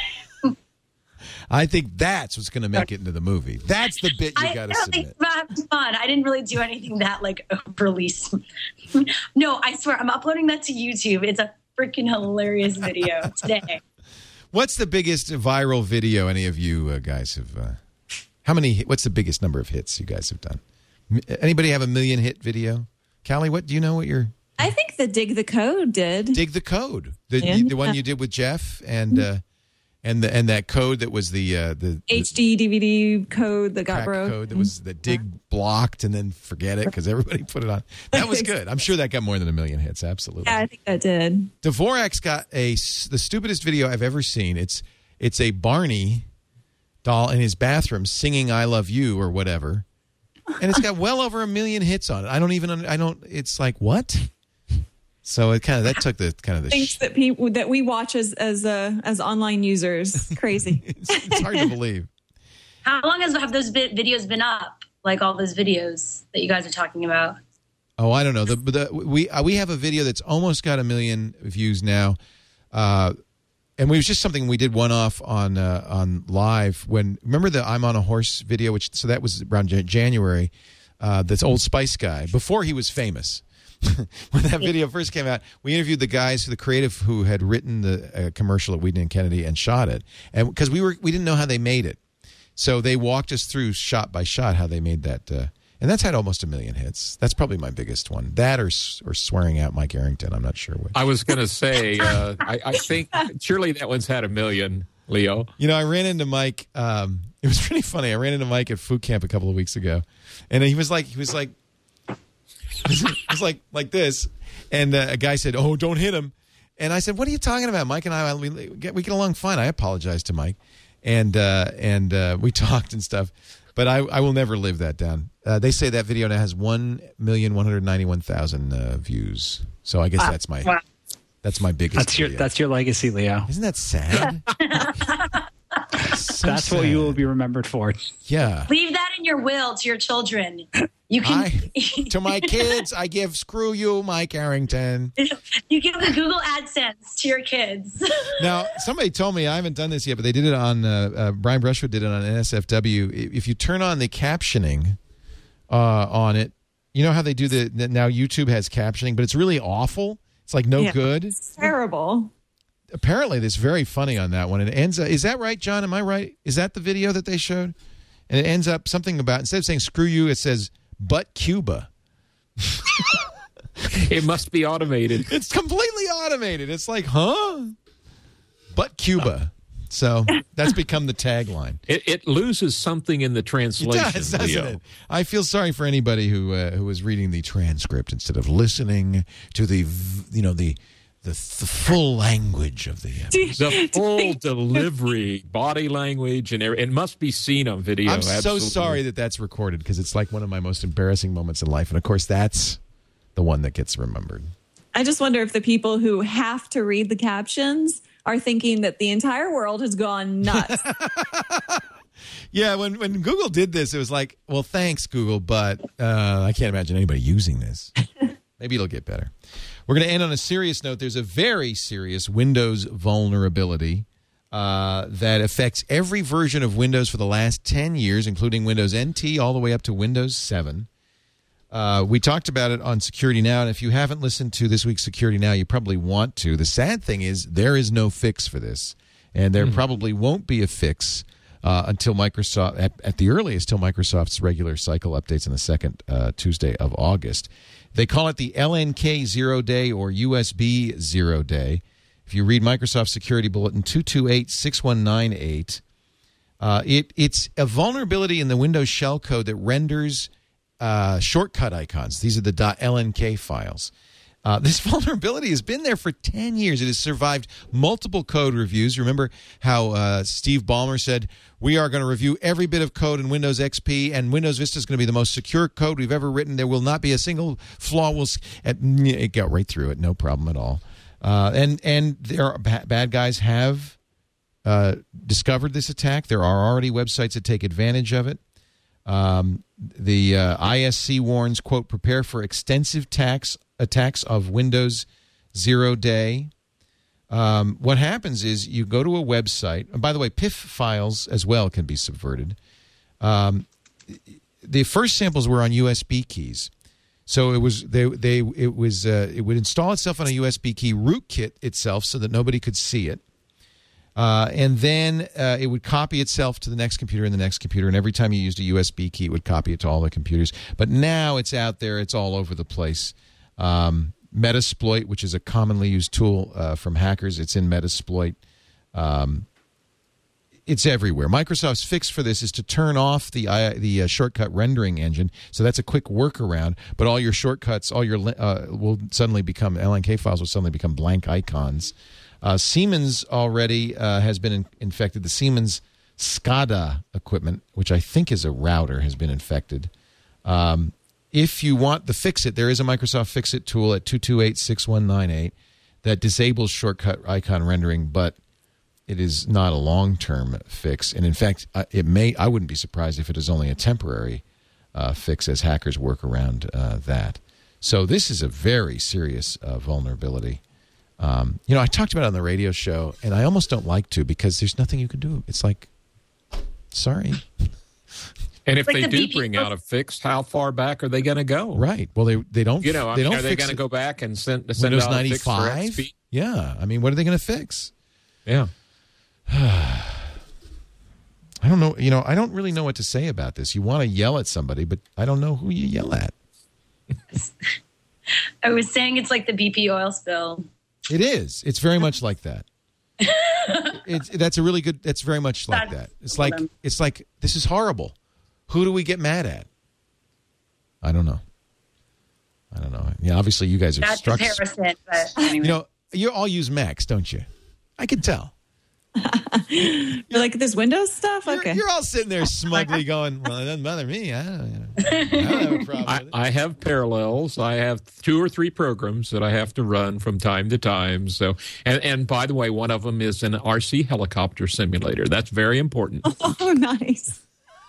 I think that's what's going to make it into the movie. That's the bit you got to submit. It's fun. I didn't really do anything that overly. No, I swear, I'm uploading that to YouTube. It's a freaking hilarious video today. What's the biggest viral video any of you guys have? What's the biggest number of hits you guys have done? Anybody have a 1 million hit video? Callie, do you know what your? I think the Dig the Code did. Dig the Code, the one you did with Jeff and that code that was the HD DVD code that got broke. Code that was the Dig blocked and then forget it because everybody put it on. That was good. I'm sure that got more than 1 million hits. Absolutely. Yeah, I think that did. Dvorak's got the stupidest video I've ever seen. It's a Barney doll in his bathroom singing "I Love You" or whatever. And it's got well over 1 million hits on it. It's like, what? So it that took the things that we watch as online users. Crazy. it's hard to believe. How long have those videos been up? All those videos that you guys are talking about? Oh, I don't know. We have a video that's almost got 1 million views now. And it was just something we did one-off on live remember the I'm on a Horse video, so that was around January, this Old Spice guy, before he was famous. When that video first came out, we interviewed the guys, the creative who had written the commercial at Whedon and Kennedy and shot it. And because we didn't know how they made it. So they walked us through shot by shot how they made that. And that's had almost 1 million hits. That's probably my biggest one. That or swearing out Mike Arrington. I'm not sure which. I was going to say, I think surely that one's had 1 million, Leo. I ran into Mike. It was pretty funny. I ran into Mike at Food Camp a couple of weeks ago. And he was like this. And a guy said, "Oh, don't hit him." And I said, "What are you talking about?" Mike and I, we get along fine. I apologized to Mike. And we talked and stuff. But I will never live that down. They say that video now has 1,191,000 views. So I guess that's my biggest video. That's your legacy, Leo. Isn't that sad? That's sad. What you will be remembered for. Yeah. Leave that in your will to your children. You can to my kids, I give "screw you, Mike Arrington." You give the Google AdSense to your kids. Now, somebody told me, I haven't done this yet, but they did it on Brian Brushwood did it on NSFW. If you turn on the captioning on it, You know how they do now YouTube has captioning, but it's really awful. It's like no good. It's terrible. Apparently, it's very funny on that one. It ends up, is that right, John? Am I right? Is that the video that they showed? And it ends up something about, instead of saying screw you, it says but Cuba. It must be automated. It's completely automated. It's like, huh? But Cuba. So that's become the tagline. It loses something in the translation. It does, doesn't Leo. it? I feel sorry for anybody who was reading the transcript instead of listening to the full language of the The full delivery, body language, and it must be seen on video. I'm absolutely. so sorry that that's recorded because it's like one of my most embarrassing moments in life. And, of course, that's the one that gets remembered. I just wonder if the people who have to read the captions are thinking that the entire world has gone nuts. Yeah, when Google did this, it was like, well, thanks, Google, but I can't imagine anybody using this. Maybe it'll get better. We're going to end on a serious note. There's a very serious Windows vulnerability that affects every version of Windows for the last 10 years, including Windows NT all the way up to Windows 7. We talked about it on Security Now, and if you haven't listened to this week's Security Now, you probably want to. The sad thing is there is no fix for this, and there probably won't be a fix until Microsoft, at the earliest, till Microsoft's regular cycle updates on the second Tuesday of August. They call it the LNK 0 day or USB 0 day. If you read Microsoft Security Bulletin 228-6198, it's a vulnerability in the Windows shellcode that renders shortcut icons. These are the .lnk files. This vulnerability has been there for 10 years. It has survived multiple code reviews. Remember how Steve Ballmer said, we are going to review every bit of code in Windows XP, and Windows Vista is going to be the most secure code we've ever written. There will not be a single flaw. It got right through it, no problem at all. And there are bad guys have discovered this attack. There are already websites that take advantage of it. The ISC warns, quote, prepare for extensive attacks of Windows 0 day. What happens is you go to a website. And by the way, PIF files as well can be subverted. The first samples were on USB keys. So it would install itself on a USB key, rootkit itself so that nobody could see it. And then it would copy itself to the next computer and the next computer. And every time you used a USB key, it would copy it to all the computers. But now it's out there. It's all over the place. Metasploit, which is a commonly used tool from hackers, it's in Metasploit. It's everywhere. Microsoft's fix for this is to turn off the shortcut rendering engine. So that's a quick workaround. But all your shortcuts, all your will suddenly become LNK files will suddenly become blank icons. Siemens already has been infected. The Siemens SCADA equipment, which I think is a router, has been infected. If you want the Fix-It, there is a Microsoft Fix-It tool at 228-6198 that disables shortcut icon rendering, but it is not a long-term fix. And in fact, I wouldn't be surprised if it is only a temporary fix as hackers work around that. So this is a very serious vulnerability. I talked about it on the radio show, and I almost don't like to because there's nothing you can do. It's like, sorry. And if they do bring out a fix, how far back are they going to go? Right. Well, they don't. They don't. Are they going to go back and send Windows out 95? A fix for XP? Yeah. I mean, what are they going to fix? Yeah. I don't know. I don't really know what to say about this. You want to yell at somebody, but I don't know who you yell at. I was saying it's like the BP oil spill. It is. It's very much like that. That's very much like that. It's like this is horrible. Who do we get mad at? I don't know. Yeah, obviously you guys are struck. Comparison, but anyway. You all use Macs, don't you? I can tell. You're like this Windows stuff? Okay. You're all sitting there smugly going, well, it doesn't bother me. I don't have a problem with it. I have parallels. I have 2 or 3 programs that I have to run from time to time. So, and by the way, one of them is an RC helicopter simulator. That's very important. Oh, nice.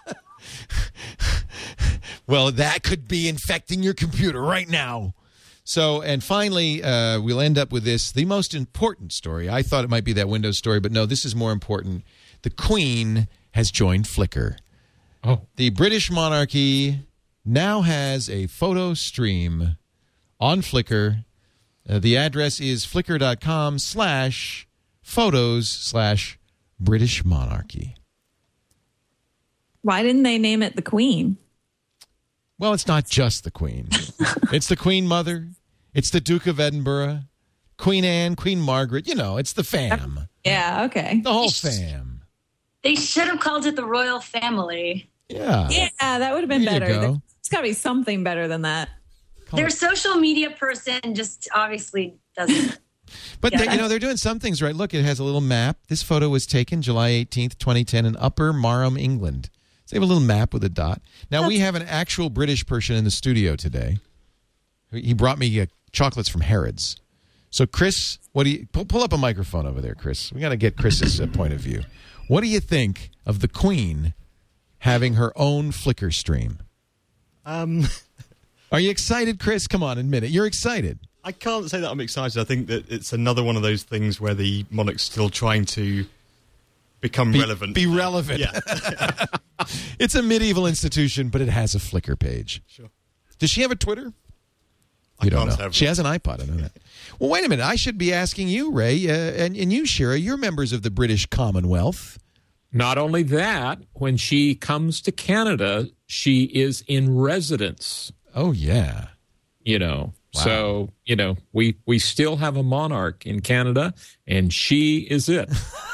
Well, that could be infecting your computer right now. So, and finally, we'll end up with this, the most important story. I thought it might be that Windows story, but no, this is more important. The Queen has joined Flickr. Oh. The British monarchy now has a photo stream on Flickr. The address is flickr.com/photos/British monarchy. Why didn't they name it the Queen? Well, it's not just the Queen. It's the Queen Mother. It's the Duke of Edinburgh. Queen Anne, Queen Margaret. You know, it's the fam. Yeah, okay. The whole fam. They should have called it the Royal Family. Yeah. Yeah, that would have been There you better. go. It's got to be something better than that. Their social media person just obviously doesn't. But they're doing some things right. Look, it has a little map. This photo was taken July 18th, 2010 in Upper Marham, England. So they have a little map with a dot. Now, we have an actual British person in the studio today. He brought me chocolates from Harrods. So, Chris, what do you pull up a microphone over there, Chris? We got to get Chris's point of view. What do you think of the Queen having her own Flickr stream? Are you excited, Chris? Come on, admit it. You're excited. I can't say that I'm excited. I think that it's another one of those things where the monarch's still trying to become relevant. Be relevant. Yeah. It's a medieval institution, but it has a Flickr page. Sure. Does she have a Twitter? I don't can't know. have She has an iPod. I know that. Well, wait a minute. I should be asking you, Ray, and you, Shira. You're members of the British Commonwealth. Not only that, when she comes to Canada, she is in residence. Oh, yeah. Wow. So, we still have a monarch in Canada, and she is it.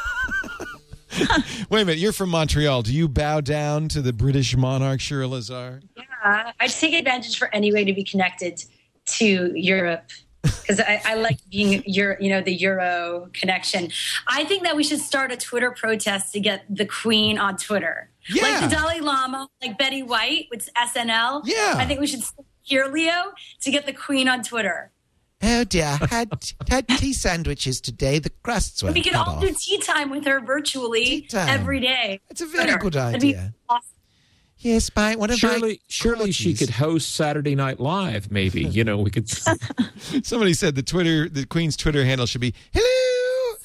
Wait a minute. You're from Montreal. Do you bow down to the British monarch, Shira Lazar? Yeah, I just take advantage for any way to be connected to Europe. Because I like being the Euro connection. I think that we should start a Twitter protest to get the Queen on Twitter. Yeah. Like the Dalai Lama, like Betty White with SNL. Yeah. I think we should here, Leo, to get the Queen on Twitter. Oh dear, had tea sandwiches today. The crusts were We could cut all off. do tea time with her virtually every day. It's a very good That'd be idea. awesome. Yes, one of my Surely she could host Saturday Night Live, maybe. We could. Somebody said the Queen's Twitter handle should be, hello.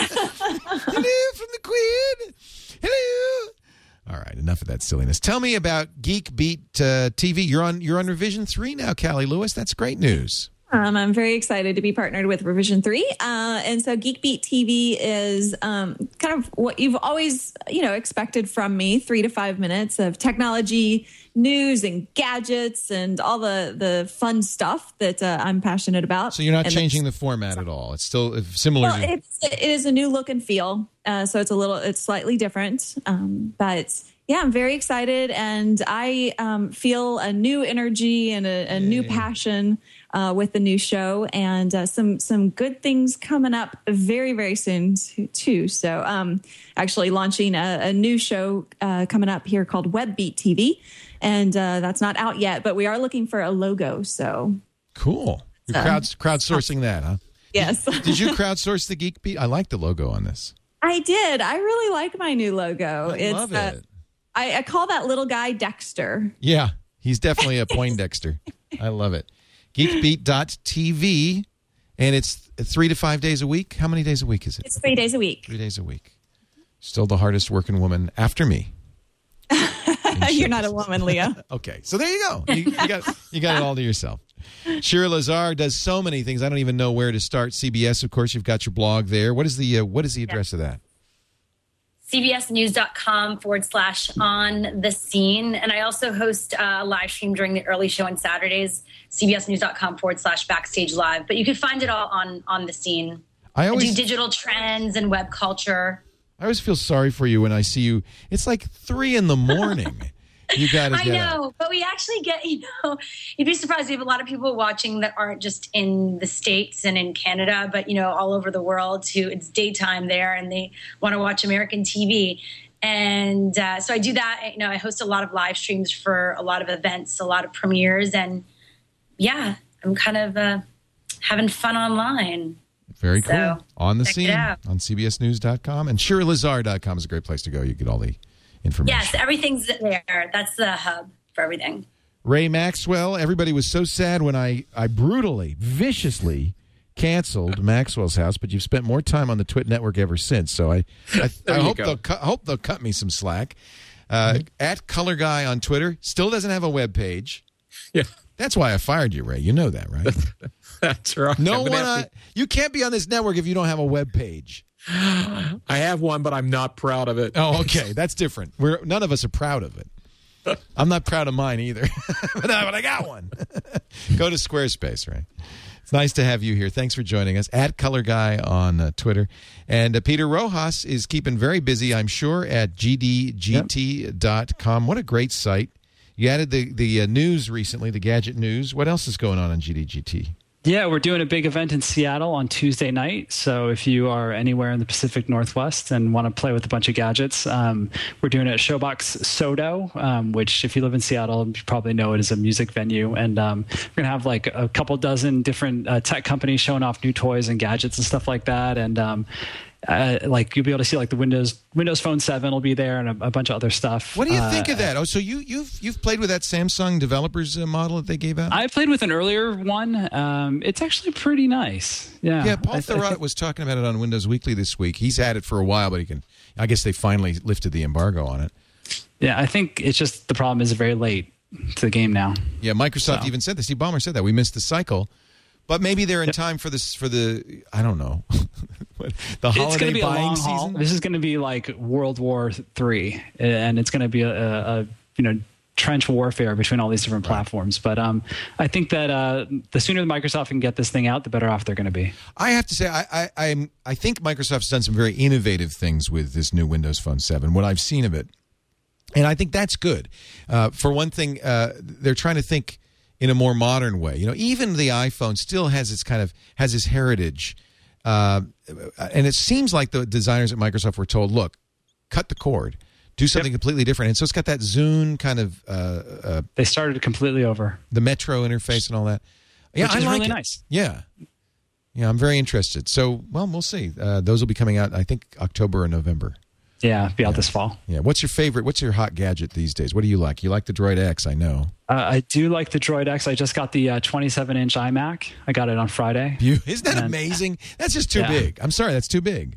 Hello from the Queen. Hello. All right, enough of that silliness. Tell me about Geek Beat TV. You're on Revision 3 now, Callie Lewis. That's great news. I'm very excited to be partnered with Revision 3. And so Geek Beat TV is kind of what you've always, expected from me, 3 to 5 minutes of technology, news and gadgets and all the fun stuff that I'm passionate about. So you're not changing the format at all. It's still similar. Well, it is a new look and feel. So it's slightly different. But yeah, I'm very excited. And I feel a new energy and a new passion with the new show, and some good things coming up very, very soon too. So actually launching a new show coming up here called Webbeat TV, and that's not out yet, but we are looking for a logo. So cool. You're crowdsourcing that, huh? Yes. Did you crowdsource the Geek Beat? I like the logo on this. I did. I really like my new logo. I love it. I call that little guy Dexter. Yeah, he's definitely a Poindexter. I love it. Geekbeat.tv, and it's 3 to 5 days a week. How many days a week is it? It's 3 days a week. 3 days a week. Still the hardest working woman after me. You're not a woman, Leo. Okay, so there you go. You got it all to yourself. Shira Lazar does so many things. I don't even know where to start. CBS, of course, you've got your blog there. What is the address of that? CBSnews.com/on the scene. And I also host a live stream during the early show on Saturdays, CBSnews.com/backstage live. But you can find it all on the scene. I do digital trends and web culture. I always feel sorry for you when I see you. It's like 3 a.m. You got to get I know, but we actually get, you'd be surprised. We have a lot of people watching that aren't just in the States and in Canada, but, all over the world who it's daytime there and they want to watch American TV. And so I do that. I host a lot of live streams for a lot of events, a lot of premieres. And yeah, I'm kind of having fun online. Very cool. So, on the check scene it out. on CBSnews.com. And ShiraLazar.com is a great place to go. You get all the information. Yes, everything's there. That's the hub for everything. Ray Maxwell, everybody was so sad when I brutally, viciously canceled Maxwell's House, but you've spent more time on the Twit Network ever since. So I hope they'll cut me some slack. At Color Guy on Twitter. Still doesn't have a web page. Yeah. That's why I fired you, Ray. You know that, right? That's right. You can't be on this network if you don't have a web page. I have one, but I'm not proud of it. Oh, okay. That's different. None of us are proud of it. I'm not proud of mine either, but I got one. Go to Squarespace, right? It's nice to have you here. Thanks for joining us. At Color Guy on Twitter. And Peter Rojas is keeping very busy, I'm sure, at gdgt.com. What a great site. You added the news recently, the gadget news. What else is going on GDGT? Yeah, we're doing a big event in Seattle on Tuesday night. So if you are anywhere in the Pacific Northwest and want to play with a bunch of gadgets, we're doing it at Showbox Sodo, which if you live in Seattle, you probably know it as a music venue. And we're going to have like a couple dozen different tech companies showing off new toys and gadgets and stuff like that. And like you'll be able to see like the Windows Phone 7 will be there and a bunch of other stuff. What do you think of that? Oh, so you've played with that Samsung developers model that they gave out? I played with an earlier one. It's actually pretty nice. Yeah. Yeah. Paul Thurrott was talking about it on Windows Weekly this week. He's had it for a while, but I guess they finally lifted the embargo on it. Yeah, I think it's just the problem is very late to the game now. Yeah, Microsoft even said this. Steve Ballmer said that we missed the cycle. But maybe they're in time for the I don't know, the holiday buying season. This is going to be like World War III, and it's going to be a trench warfare between all these different platforms. But I think that the sooner Microsoft can get this thing out, the better off they're going to be. I have to say, I think Microsoft's done some very innovative things with this new Windows Phone 7. What I've seen of it, and I think that's good. For one thing, they're trying to think in a more modern way. Even the iPhone still has its heritage. And it seems like the designers at Microsoft were told, look, cut the cord, do something completely different. And so it's got that Zune kind of... they started completely over. The Metro interface and all that. Yeah, Which is I like really it. nice. Yeah. Yeah, I'm very interested. So, well, we'll see. Those will be coming out, I think, October or November. Yeah, be out this fall. Yeah. What's your hot gadget these days? What do you like? You like the Droid X, I know. I do like the Droid X. I just got the 27-inch iMac. I got it on Friday. Isn't that amazing? That's just too big. I'm sorry, that's too big.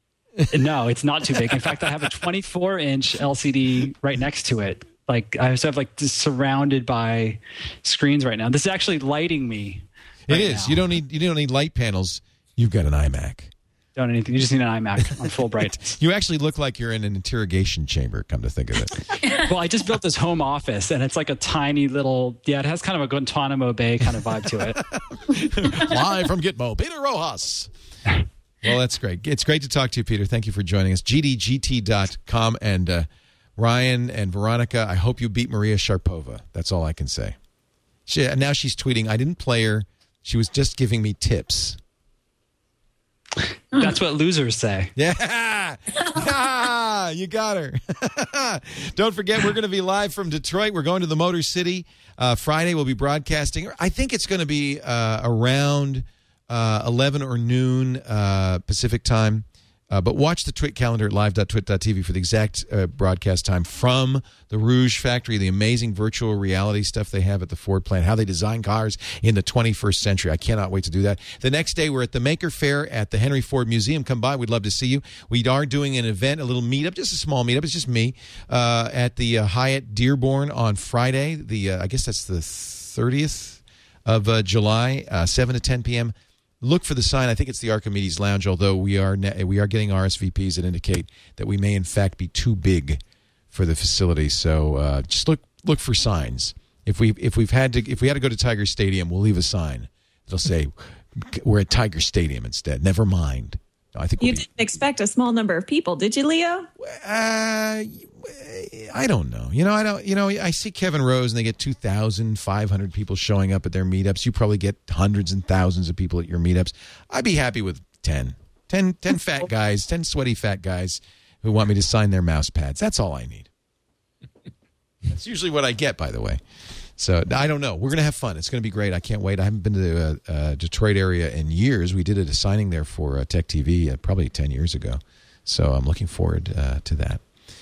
No, it's not too big. In fact, I have a 24-inch LCD right next to it. Like I also have just surrounded by screens right now. This is actually lighting me. It is. Now. You don't need light panels. You've got an iMac. Don't anything. You just need an iMac on full brightness. You actually look like you're in an interrogation chamber, come to think of it. Well, I just built this home office, and it's like a tiny little... Yeah, it has kind of a Guantanamo Bay kind of vibe to it. Live from Gitmo, Peter Rojas. Well, that's great. It's great to talk to you, Peter. Thank you for joining us. GDGT.com. And Ryan and Veronica, I hope you beat Maria Sharapova. That's all I can say. Now she's tweeting, I didn't play her. She was just giving me tips. That's what losers say. Yeah. You got her. Don't forget, we're going to be live from Detroit. We're going to the Motor City. Friday, we'll be broadcasting. I think it's going to be around 11 or noon Pacific time. But watch the Twit calendar at live.twit.tv for the exact broadcast time from the Rouge factory, the amazing virtual reality stuff they have at the Ford plant, how they design cars in the 21st century. I cannot wait to do that. The next day, we're at the Maker Faire at the Henry Ford Museum. Come by. We'd love to see you. We are doing an event, a little meetup, just a small meetup. It's just me at the Hyatt Dearborn on Friday. I guess that's the 30th of July, 7 to 10 p.m. Look for the sign. I think it's the Archimedes Lounge, although we are getting RSVPs that indicate that we may, in fact, be too big for the facility. So just look for signs. If we had to go to Tiger Stadium, we'll leave a sign. It'll say we're at Tiger Stadium instead. Never mind. I think you didn't expect a small number of people, did you, Leo? I don't know. I see Kevin Rose and they get 2,500 people showing up at their meetups. You probably get hundreds and thousands of people at your meetups. I'd be happy with 10 fat guys, 10 sweaty fat guys who want me to sign their mouse pads. That's all I need. That's usually what I get, by the way. So I don't know. We're going to have fun. It's going to be great. I can't wait. I haven't been to the Detroit area in years. We did a signing there for Tech TV probably 10 years ago. So I'm looking forward to that.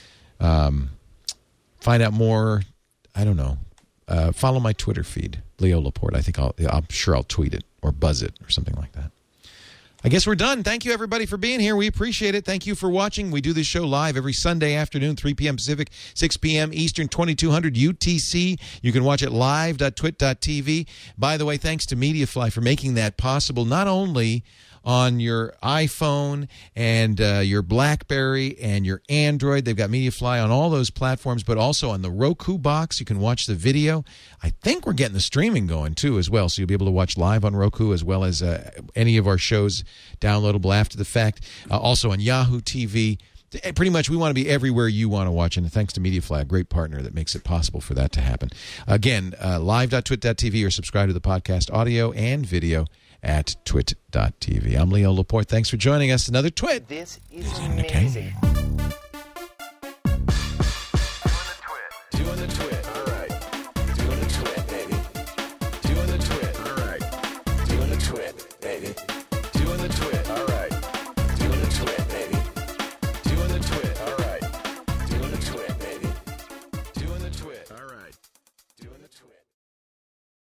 Find out more. I don't know. Follow my Twitter feed, Leo Laporte. I'm sure I'll tweet it or buzz it or something like that. I guess we're done. Thank you, everybody, for being here. We appreciate it. Thank you for watching. We do this show live every Sunday afternoon, 3 p.m. Pacific, 6 p.m. Eastern, 2200 UTC. You can watch it live.twit.tv. By the way, thanks to Mediafly for making that possible, not only on your iPhone and your BlackBerry and your Android. They've got Mediafly on all those platforms, but also on the Roku box. You can watch the video. I think we're getting the streaming going, too, as well, so you'll be able to watch live on Roku as well as any of our shows downloadable after the fact. Also on Yahoo TV. Pretty much, we want to be everywhere you want to watch, and thanks to Mediafly, a great partner that makes it possible for that to happen. Again, live.twit.tv or subscribe to the podcast audio and video at twit.tv. I'm Leo Laporte. Thanks for joining us. Another Twit. This is amazing.